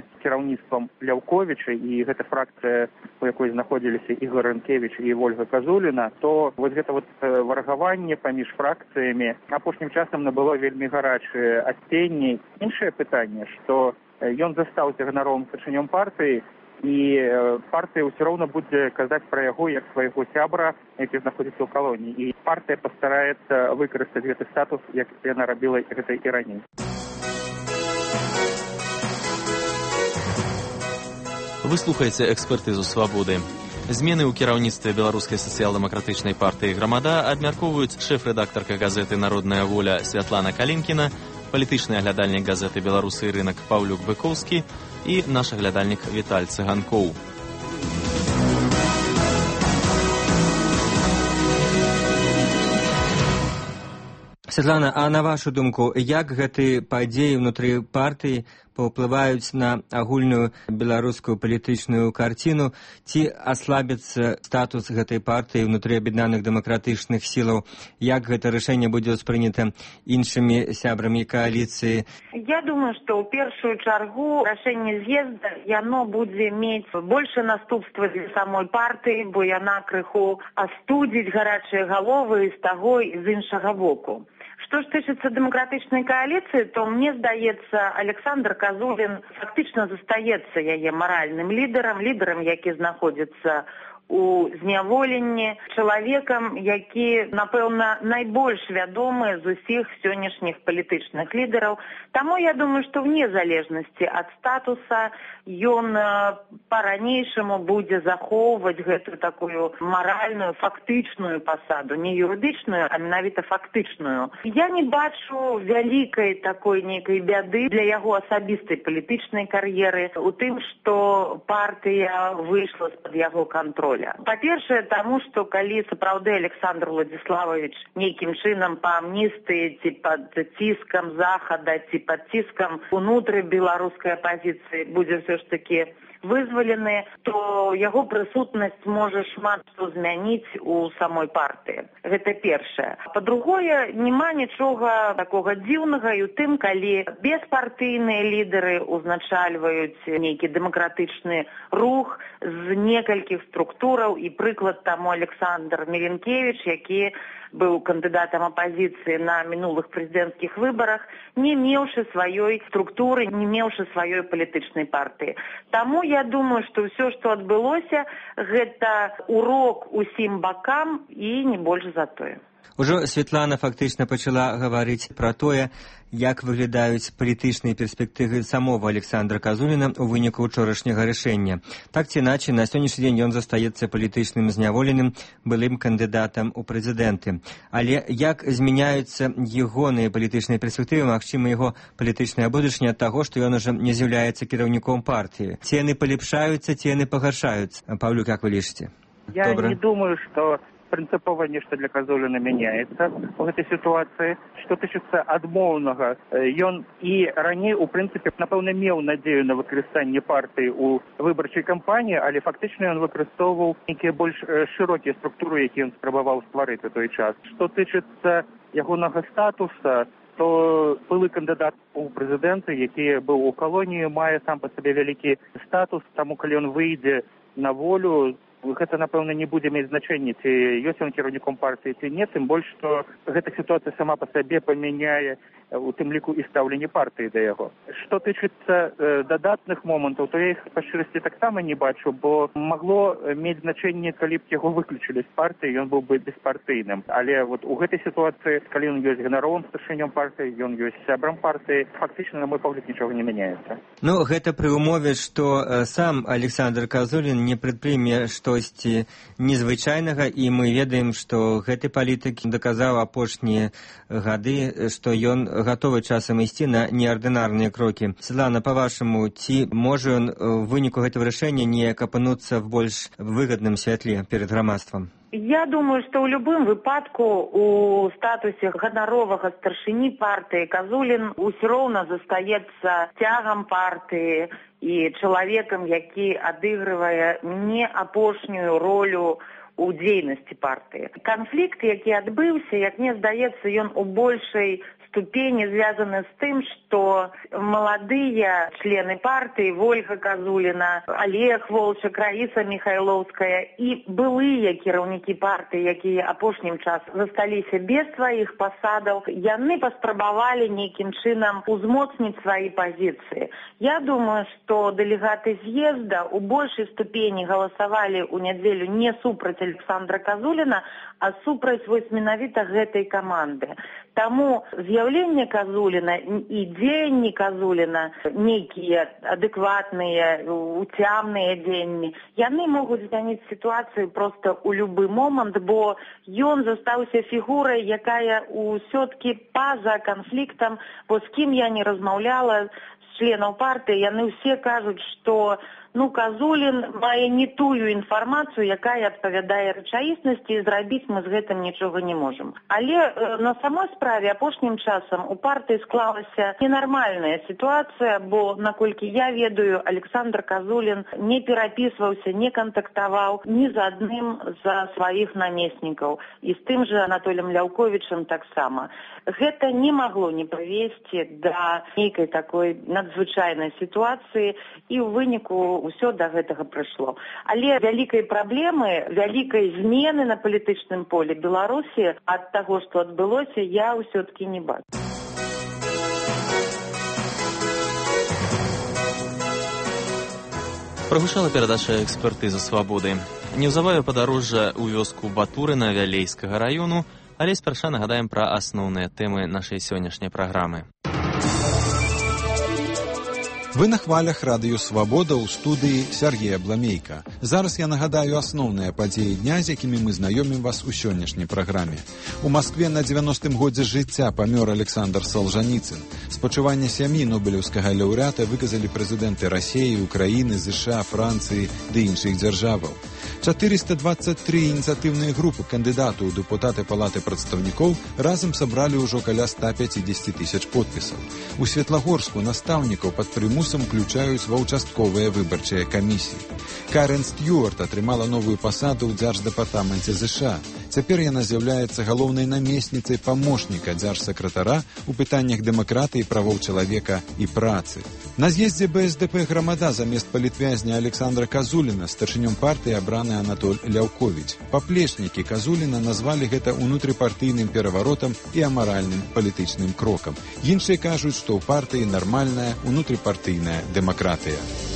кіраўніцтвам Ляўковіча, і гэта фракцыя, у якой знаходзіліся Ігор Рынкевіч і Ольга Казуліна, то вось гэта вот варагаванне паміж фракцыямі апошнім часам набыло вельмі гарачыя адценні. Іншае пытанне, што ён застаўся ганаровым старшынём партыі, і партыя ўсё роўна будзе казаць пра яго як свайго сябра, які знаходзіцца ў калоніі. І партыя пастараецца выкарыстаць гэты статус, як яна рабіла гэта і раней. Вы слухаеце экспертызу «Свабоды». Змены ў кіраўніцтве беларускай сацыял-дэмакратычнай партыі «Грамада» абмяркоўваюць шэф-рэдактарка газеты «Народная воля» Святлана Калінкіна, палітычны аглядальнік газеты «Беларусы і рынак» Паўлюк Быкоўскі і наш аглядальнік Віталь Цыганкоў. Святлана, а на вашу думку, як гэты падзеі ўнутры партыі паўплываюць на агульную беларускую палітычную карціну, ці аслабіцца статус гэтай партыі ўнутры аб'яднаных дэмакратычных сілаў? Як гэта рашэнне будзе ўспрынята іншымі сябрамі кааліцыі? Я думаю, што ў першую чаргу рашэнне з'езда яно будзе мець больше наступства для самой партыі, бо яна крыху астудзіць гарачыя галовы з таго і з іншага боку. Што ж тычыцца дэмакратычнай кааліцыі, то мне здаецца, Александр Казулін фактычна застаецца яе маральным лідарам, лідарам, які знаходзіцца у зняволенні, чалавекам, які, напэўна, найбольш вядомы з усіх сённяшніх палітычных лідараў. Таму я думаю, што вне залежнасці ад статуса ён па-ранейшаму будзе захоўваць гэтую такую маральную, фактычную пасаду, не юрыдычную, а менавіта фактычную. Я не бачу вялікай такой нейкай бяды для яго асабістай палітычнай кар'еры у тым, што партыя выйшла з-пад яго кантролю. Па-першае, таму, што калі сапраўды Александр Владзіславович нейкім чынам па амністыі ці пад ціскам Захада, ці пад ціскам унутры беларускай апазіцыі будзе ўсё ж такі вызвалены, то яго прысутнасць можа шмат што змяніць у самой партыі. Гэта першае. Па-другое, няма нічога такога дзіўнага і ў тым, калі беспартыйныя лідары узначальваюць нейкі дэмакратычны рух з некалькіх структураў, і прыклад таму Александр Меленкевич, які быў кандыдатам апазіцыі на мінулых прэзідэнцкіх выбарах, не меўшы сваёй структуры, не меўшы сваёй палітычнай партыі. Таму я думаю, што ўсё, што адбылося, гэта урок усім бакам і не больш за тое. Ужо Святлана фактычна пачала гаварыць пра тое, як выглядаюць палітычныя перспектывы самого Александра Казуліна ў выніку ўчорашняга рашэння. Так ці іначай, на сённяшні дзень ён застаецца палітычным зняволеным былым кандыдатам у прэзідэнты. Але як змяняюцца ягоныя палітычныя перспектывы, магчыма, яго палітычная будучыня ад таго, што ён ужо не з'яўляецца кіраўніком партыі? Ці яны палепшаюцца, ці яны пагаршаюцца? Паўлюк, як вы лічыце? Я Добра. не думаю, што прынцыпова нешта для Казуліна мяняецца ў гэтай сітуацыі. Што тычыцца адмоўнага, ён і раней, у прынцыпе, напэўна, меў надзею на выкарыстанне партыі ў выбарчай кампаніі, але фактычна ён выкарыстоўваў нейкія больш шырокія структуры, якія ён спрабаваў стварыць у той час. Што тычыцца ягонага статуса, то былы кандыдат у прэзідэнты, які быў у калоніі, мае сам па сабе вялікі статус, таму калі ён выйдзе на волю, гэта, напэўна, не будзе мець значэння, ці ёсць ён кіраўніком партыі, ці не, тым больш, што гэта сітуацыя сама па сабе памяняе у тым ліку і стаўленне партыі да яго. Што тычыцца э, дадатных момантаў, то я іх па шчырасці таксама не бачу, бо магло мець значэнне, калі б яго выключылі з партыі, ён быў бы беспартыйным. Але вот у гэтай сітуацыі, калі ён ёсць ганаровым старшынём партыі, ён ёсць сябрам партыі, фактычна, на мой погляд, нічога не мяняецца. Ну, гэта пры умове, што э, сам Александр Казулін не прадпрыме штосьці незвычайнага, і мы ведаем, што гэты палітык даказаў апошнія гады, што ён гатовы часам ісці на неардынарныя крокі. Святлана, па-вашаму, ці можа ён у выніку гэтага рашэння неяк апынуцца в больш выгадным святле перад грамадствам? Я думаю, што ў любым выпадку у статусе ганаровага старшыні партыі Казулін усё роўна застаецца цягам партыі і чалавекам, які адыгрывае не апошнюю ролю у дзейнасці партыі. Канфлікт, які адбыўся, як мне здаецца, ён у большай ступени связаны с тем, что молодые члены партии Ольга Козулина, Олег Волчак, Раиса Михайловская и былые кіраўнікі партии, якія апошнім час засталіся без сваіх пасадаў, яны паспрабавалі нейкім чынам узмоцніць свои позиции. Я думаю, что делегаты съезда у большей ступени голосовали у нядзелю не супраць Александра Козулина, а супраць вось менавіта гэтай каманды. Таму з'яўленне Козулина і дзеянні Козулина, нейкія адэкватныя, уцямныя дзеянні, яны могуць змяніць сітуацыю просто ў любы момант, бо ён застаўся фігурай, якая ўсё-ткі па-за канфліктам, бо з кім я не размаўляла, з членаў партыі, яны ўсе кажуць, што ну, Козулин мае не тую інфармацыю, якая адпавядае рэчаіснасці, і зрабіць мы з гэтым нічога не можам. Але э, на самой справе апошнім часам у партыі склалася ненармальная сітуацыя, бо, наколькі я ведаю, Александр Козулин не перапісваўся, не кантактаваў ні з адным з сваіх намеснікаў, і з тым жа Анатоліем Ляўковічам таксама. Гэта не магло не прывесці да нейкай такой надзвычайнай сітуацыі, і ў выніку ўсё да гэтага прыйшло. Але вялікай праблемы, вялікай змены на палітычным поле Беларусі ад таго, што адбылося, я ўсё-таки не бачу. Прагучала перадача экспертызы свабоды. Неўзабаве падарожжа ў вёску Батурына Вялейскага раёну, але спярша нагадаем пра асноўныя тэмы нашай сённяшняй праграмы. Вы на хвалях радыё «Свабода» ў студыі Сергея Бламейка. Зараз я нагадаю асноўныя падзеі дня, з якімі мы знаёмім вас у сённяшняй праграме. У Маскве на дзевяностым годзе жыцця памёр Александр Солжаніцын. Спачуванне сям'і нобелеўскага лаўрэата выказалі прэзідэнты Расіі, Украіны, ЗША, Францыі ды іншых дзяржаваў. чатырыста дваццаць тры ініцыятыўныя групы кандыдатаў у дэпутаты палаты прадстаўнікоў разам сабралі ўжо каля ста пяцідзесяці тысяч подпісаў. У Светлагорску настаўнікаў пад прымусам включаюць ва ўчастковыя выбарчыя камісіі. Карен Стюарт атрымала новую пасаду ў дзярждэпартаменце ЗША. Цяпер яна з'яўляецца галоўнай намесніцай памочніка дзяржсакратара ў пытаннях дэмакратыі, правоў чалавека і працы. На з'ездзе бэ эс дэ пэ «Грамада» замест палітвязня Александра Козулина старшынём партыі абраны Анатоль Ляўковіч. Паплечнікі Козулина назвалі гэта унутрыпартыйным пераваротам і амаральным палітычным крокам. Іншыя кажуць, што ў партыі нармальная унутрыпартыйная дэмакратыя.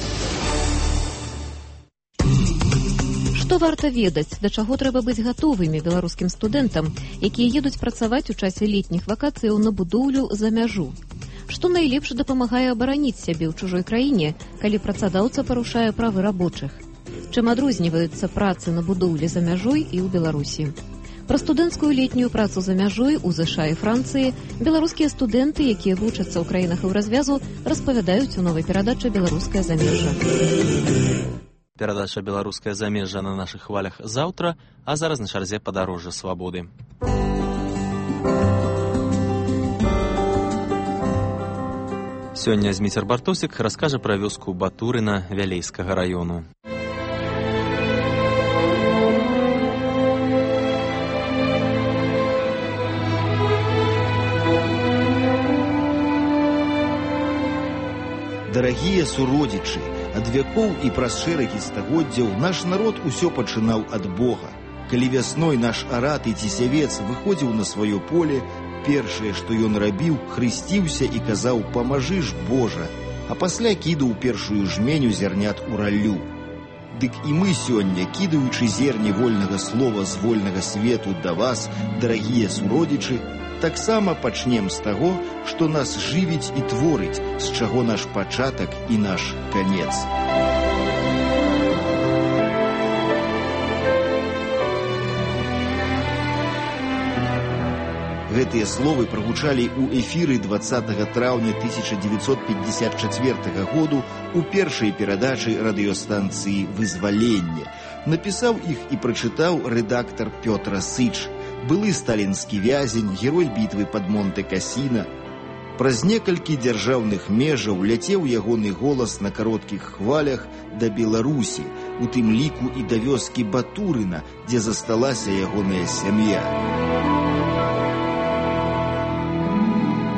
Што варта ведаць, да чаго трэба быць гатовымі беларускім студэнтам, якія едуць працаваць у часе летніх вакацыяў на будоўлю за мяжу? Што найлепш дапамагае абараніць сябе ў чужой краіне, калі працадаўца парушае правы рабочых? Чым адрозніваюцца працы на будоўлі за мяжой і ў Беларусі? Пра студэнцкую летнюю працу за мяжой у ЗША і Францыі беларускія студэнты, якія вучацца ў краінах еўразвязу, распавядаюць у новай перадачы «Беларускае замежжа». Перадача «Беларускае замежжа» на нашых хвалях заўтра, а зараз на чарзе падарожжа свабоды. Сёння Зміцер Бартосік раскажа пра вёску Батурына Вялейскага раёну. Дарагія суродзічы, ад вякоў і праз шэрагі стагоддзяў наш народ усё пачынаў ад Бога. Калі вясной наш арат і цісявец выходзіў на сваё поле, першае, што ён рабіў, хрысціўся і казаў «Памажы ж, Божа», а пасля кідаў першую жменю зярнят у раллю. Дык і мы сёння, кідаючы зерне вольнага слова з вольнага свету да вас, дарагія суродзічы, таксама пачнем з таго, што нас жывіць і творыць, з чаго наш пачатак і наш канец. Гэтыя словы прагучалі ў эфіры дваццатага траўня тысяча дзевяцьсот пятьдесят чацвёртага году у першай перадачы радыёстанцыі «Вызваленне». Напісаў іх і прачытаў рэдактар Пётр Сыч, былы сталінскі вязень, герой бітвы пад Монте-Касіна. Праз некалькі дзяржаўных межаў ляцеў ягоны голас на кароткіх хвалях да Беларусі, у тым ліку і да вёскі Батурына, дзе засталася ягоная сям'я.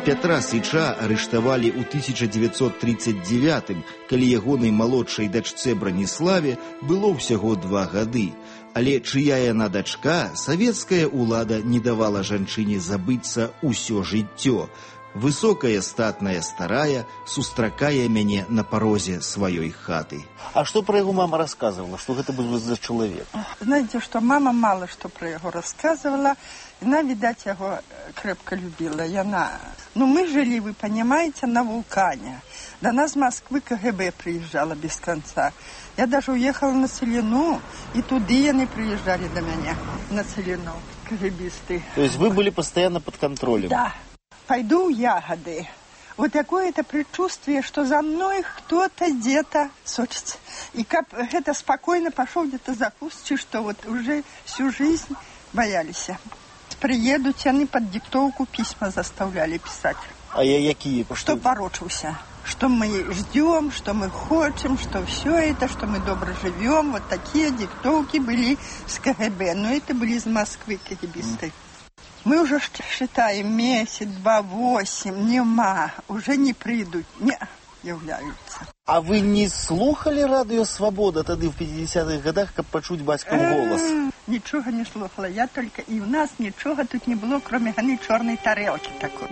Пятра Сыча арыштавалі ў тысяча дзевяцьсот тридцать девятым, калі ягонай малодшай дачцэ Браніславе было ўсяго два гады. Але чыя яна дачка, савецкая ўлада не давала жанчыне забыцца ўсё жыццё. Высокая, статная старая сустракае мяне на парозе сваёй хаты. А что про его мама рассказывала? Что это был за человек? Знаете, что мама мало что про его рассказывала. Она, видать, его крепко любила. И она... Ну, мы жили, вы понимаете, на Вулкане. До нас в Москвы КГБ приезжала без конца. Я даже уехала на Целину, и туды они приезжали до меня, на Целину, КГБисты. То есть вы были постоянно под контролем? Да. Пойду в ягоды. Вот такое-то предчувствие, что за мной кто-то где-то сочится. И как это спокойно пошел где-то за куст, что вот уже всю жизнь боялись. Приедут, они под диктовку письма заставляли писать. А я какие? Что ворочался. Что мы ждем, что мы хотим, что все это, что мы добро живем. Вот такие диктовки были с КГБ. Но это были из Москвы КГБисты. Мы уже считаем месяц, два, восемь, нема, уже не придут, не являются. А вы не слухали радио «Свобода» тогда в пятидесятых годах, как почуть батьков голос? Ничего не слухала, я только, и у нас ничего тут не было, кроме ганы черной тарелки такой.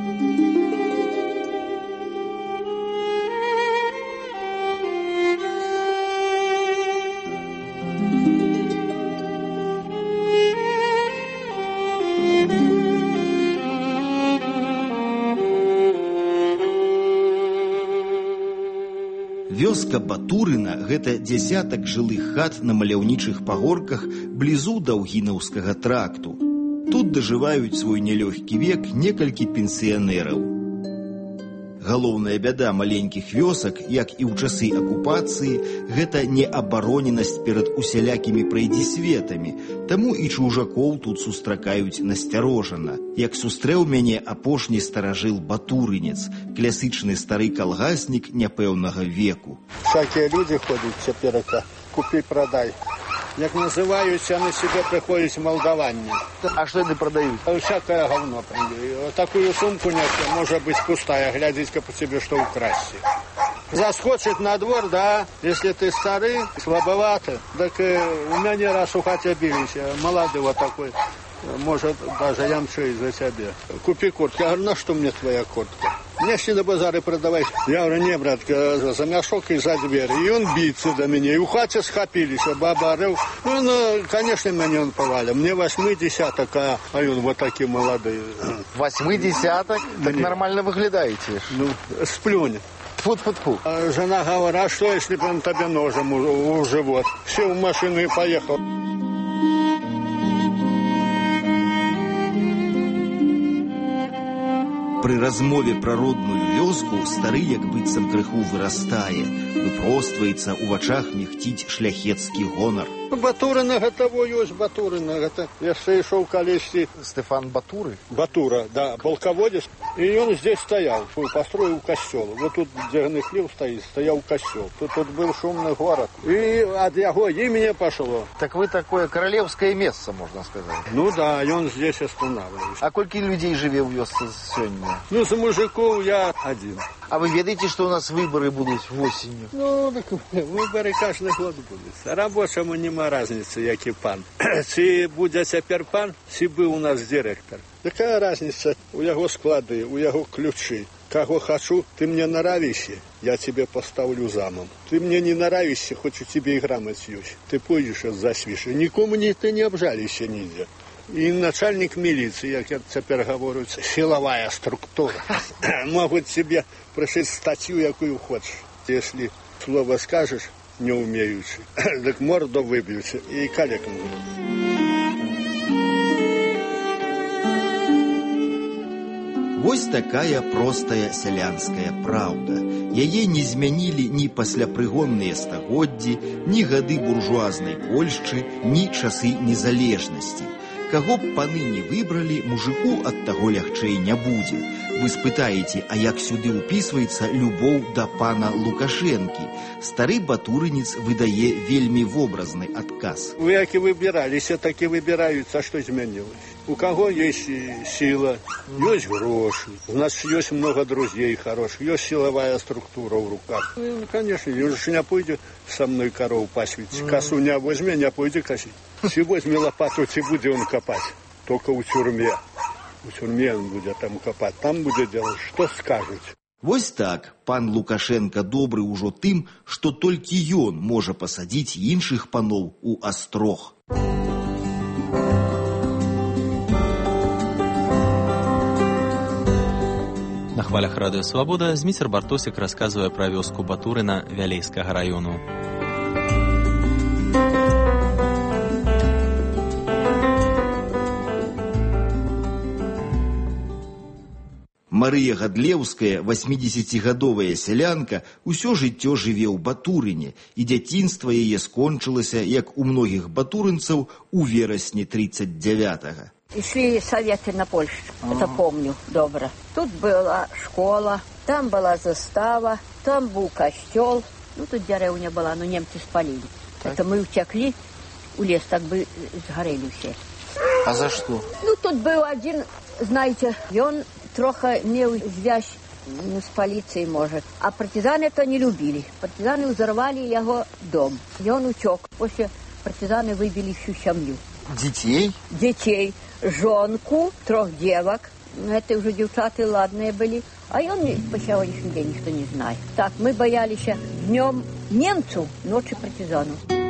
Вёска Батурына – гэта дзясятак жылых хат на маляўнічых пагорках блізу Даўгінаўскага тракту. Тут дажываюць свой нялёгкі век некалькі пенсіянераў. Галоўная бяда маленькіх вёсак, як і ў часы акупацыі, гэта неабароненасць перад усялякімі прайдзісветамі, таму і чужакоў тут сустракаюць насцярожана. Як сустрэў мяне апошні старажыл Батурынец, класычны стары калгаснік няпэўнага веку. Всякие люди ходят цяперака, купи-продай. Як называюсь, они себе приходят молдаване. А что они продают? Всякое говно. Такую сумку несет, может быть пустая, глядите по тебе, что украсть. Заскочит на двор, да, если ты старый, слабоватый, так у меня не раз у хате бились, молодой вот такой, может даже ямчу из-за тебя. Купи куртку. Я говорю, на что мне твоя куртка? Мне шли на базары продавать. Я говорю, не, братка, за мешок и за дверь. И он биться до меня. И у хати схопились, баба орел. Ну, ну, конечно, меня он повалил. Мне восьмой десяток, а, а он вот такие молодые. Восьмой десяток? Так нормально выглядаете. Ну, сплюнь. Тьфу-тьфу-тьфу. А жена говорит, а что, если бы он тебе ножом у, у живот? Все, в машину и поехал. Пры размове пра родную вёску стары як быццам крыху вырастае, выпростваецца, у вачах мігціць шляхецкі гонар. Батурына гэта во ёсць Батурына, гэта яшчэ ішоў калісьці Стефан Батуры? Батура, да, полководец. И он здесь стоял, построил костел. Вот тут, где хлеб стоит, стоял костел. Тут, тут был шумный город. И от его имени пошло. Так вы такое королевское место, можно сказать. Ну да, и он здесь останавливается. А сколько людей живе в вёсце сегодня? Ну, за мужиков я один. А вы ведаете, что у нас выборы будут осенью? Ну, так выборы каждый год будут. Рабочему нема разницы, який пан. Чи буде тепер пан, чи был у нас директор. Какая разница? У его склады, у его ключи. Кого хочу, ты мне нравишься, я тебе поставлю замом. Ты мне не нравишься, хоть у тебя и грамоть есть. Ты пойдешь и засвишь. Никому не, ты не обжалишься нельзя. И начальник милиции, як я теперь говорю, силовая структура, могут тебе пришить статью, якую хочешь. Если слово скажешь, не умеючи, так морду выбьются и калеком будут. Вось такая простая сялянская праўда. Яе не змянілі ні пасляпрыгонныя стагоддзі, ні гады буржуазнай Польшчы, ні часы незалежнасці. Каго б паны не выбралі, мужику ад таго лягчэй не будзе. Вы спытаеце, а як сюды ўпісваецца любоў да пана Лукашэнкі? Стары батурынец выдае вельмі вобразны адказ. Вы як і выбіраліся, так і выбіраюцца, што змянілася. У каго есть сила, есть гроши. У нас есть много друзей хороших, есть силовая структура в руках. Ну, конечно, он же не пойдет со мной корову пасвить. Косу не возьме, не пойдет косить. Си возьме лопату, си будет он копать. Только у тюрьме. У тюрьме он будет там копать. Там будет делать, что скажут. Вось так, пан Лукашенко добры ўжо тым, што толькі ён можа пасадзіць іншых паноў у астрог. На хвалях радыё «Свабода» Зміцер Бартосік расказвае пра вёску Батурына Вялейскага раёну. Марыя Гадлеўская, васьмідзесяцігадовая сялянка, усё жыццё жыве ў Батурыне, і дзяцінства яе скончылася, як у многіх батурынцаў, у верасні тридцать девятого. И шли советы на Польшу, а-а-а. Это помню добро. Тут была школа, там была застава, там был костел. Ну, тут деревня была, но немцы спалили. Так. Это мы утекли, у лес так бы сгорели все. А за что? Ну, тут был один, знаете, и он трохи имел связь ну, с полицией, может. А партизаны это не любили. Партизаны взорвали его дом. И он утек. После партизаны выбили всю семью. Детей? Детей. Жонку, трех девок. Это уже девчата ладные были. А он по сегодняшний день никто не знает. Так, мы боялись днем немцу, ночью партизану.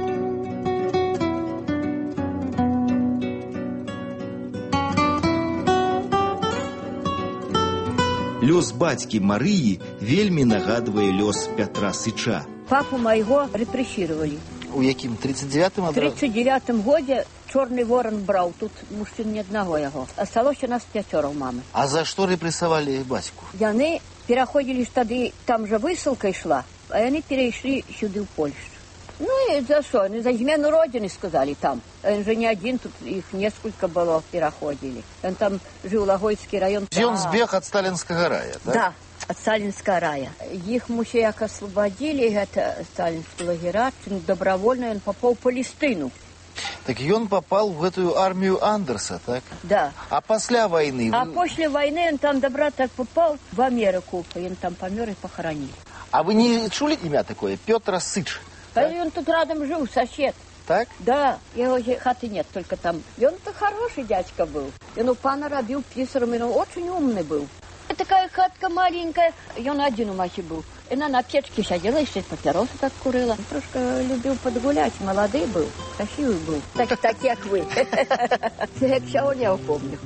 Лёс бацькі Марыі вельмі нагадвае лёс Пятра Сыча. Папу моего репрессировали. У якім? тридцать девятом? В тридцать девятом годе Черный ворон брал. Тут мужчин ни одного его. Осталось у нас пятеро у мамы. А за что репрессовали батьку? Яны переходили тады, там же высылка шла, а они перешли сюда в Польшу. Ну и за что? Ну, за измену родины сказали там. Он же не один, тут их несколько было, переходили. Он там жил, Логойский район. И он сбег от Сталинского рая, да? Да, от Сталинского рая. Их мужьяк освободили, это сталинский лагеря, добровольно он попал в Палестину. Так и он попал в эту армию Андерса, так? Да. А после войны? А после войны он там добра так попал в Америку, и он там помер и похоронили. А вы не чули имя такое? Петр Сыч? А да? Он тут рядом жил, сосед. Так? Да, его хаты нет, только там. И он-то хороший дядька был. И он у пана робил писарем, и он очень умный был. Такая хатка маленькая, и он один у махи был. И она на печке сидела, и шесть папиросы так курила. Трошка любил подгулять, молодой был, красивый был. Так, так, как вы. Я сегодня его помню.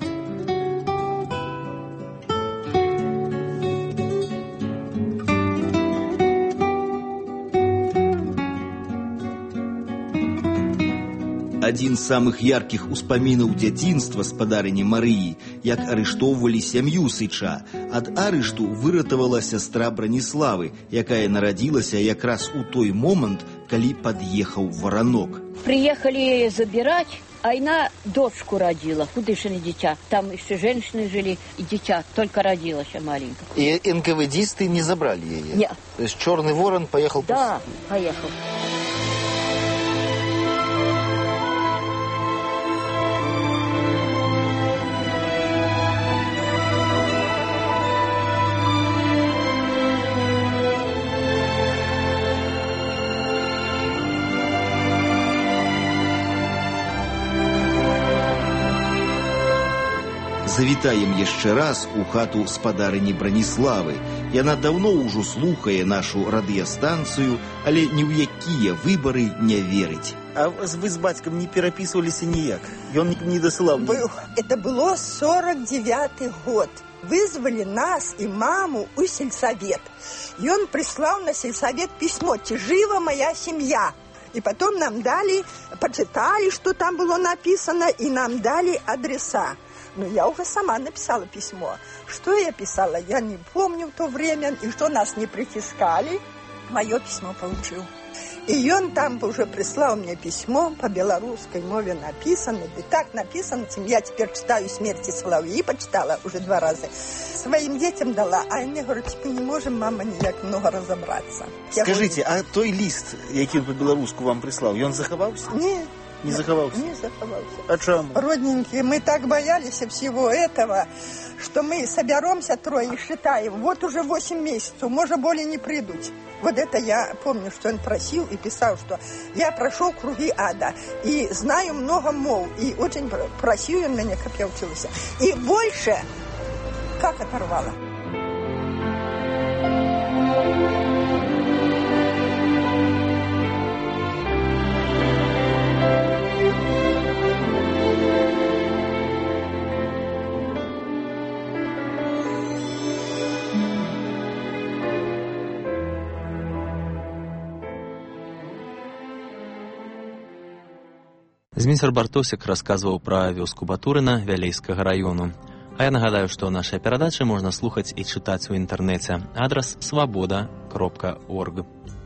Адзін з самых яркіх успамінаў дзяцінства спадарыні Марыі, як арыштоўвалі сям'ю Сыча. Ад арышту выратавала сястра Браніславы, якая нарадзілася якраз у той момант, калі пад'ехаў варанок. Приехали забирать, а она дочку родила, худышное дитя. Там еще женщины жили, и дитя только родилось маленькое. И эн ка вэ дисты не забрали ее? Нет. То есть Черный ворон поехал? Да, поехал. Завітаем яшчэ раз у хату спадарыні Браніславы. Яна даўно ўжо слухае нашу радыёстанцыю, але ні ў якія выбары не верыць. А вы с бацькам не перапісваліся ніяк? Ён не дасылаў? Был. Это было сорок девятый год. Вызвали нас и маму у сельсовет. И он прислал на сельсовет письмо «Чи жива моя семья». И потом нам дали, почитали, что там было написано, и нам дали адреса. Но я уже сама написала письмо. Что я писала, я не помню в то время, и что нас не притискали. Мое письмо получил. И он там уже прислал мне письмо по белорусской мове написано. И так написано, я теперь читаю «Смерти Соловьи», почитала уже два раза. Своим детям дала, а они говорят, мы не можем, мама, никак много разобраться. Скажите, а той лист, який по-белоруску вам прислал, он заховался? Нет. Не заховался? Не заховался. А чему? Родненькие, мы так боялись всего этого, что мы соберемся трое и считаем, вот уже восемь месяцев, может, более не придут. Вот это я помню, что он просил и писал, что я прошел круги ада и знаю много мов, и очень просил он меня, как я учился. И больше, как оторвало. Зміцер Бартосік расказваў пра вёску Батурына Вялейскага раёну. А я нагадаю, што нашыя перадачы можна слухаць і чытаць у інтэрнэце. Адрас свабода кропка орг.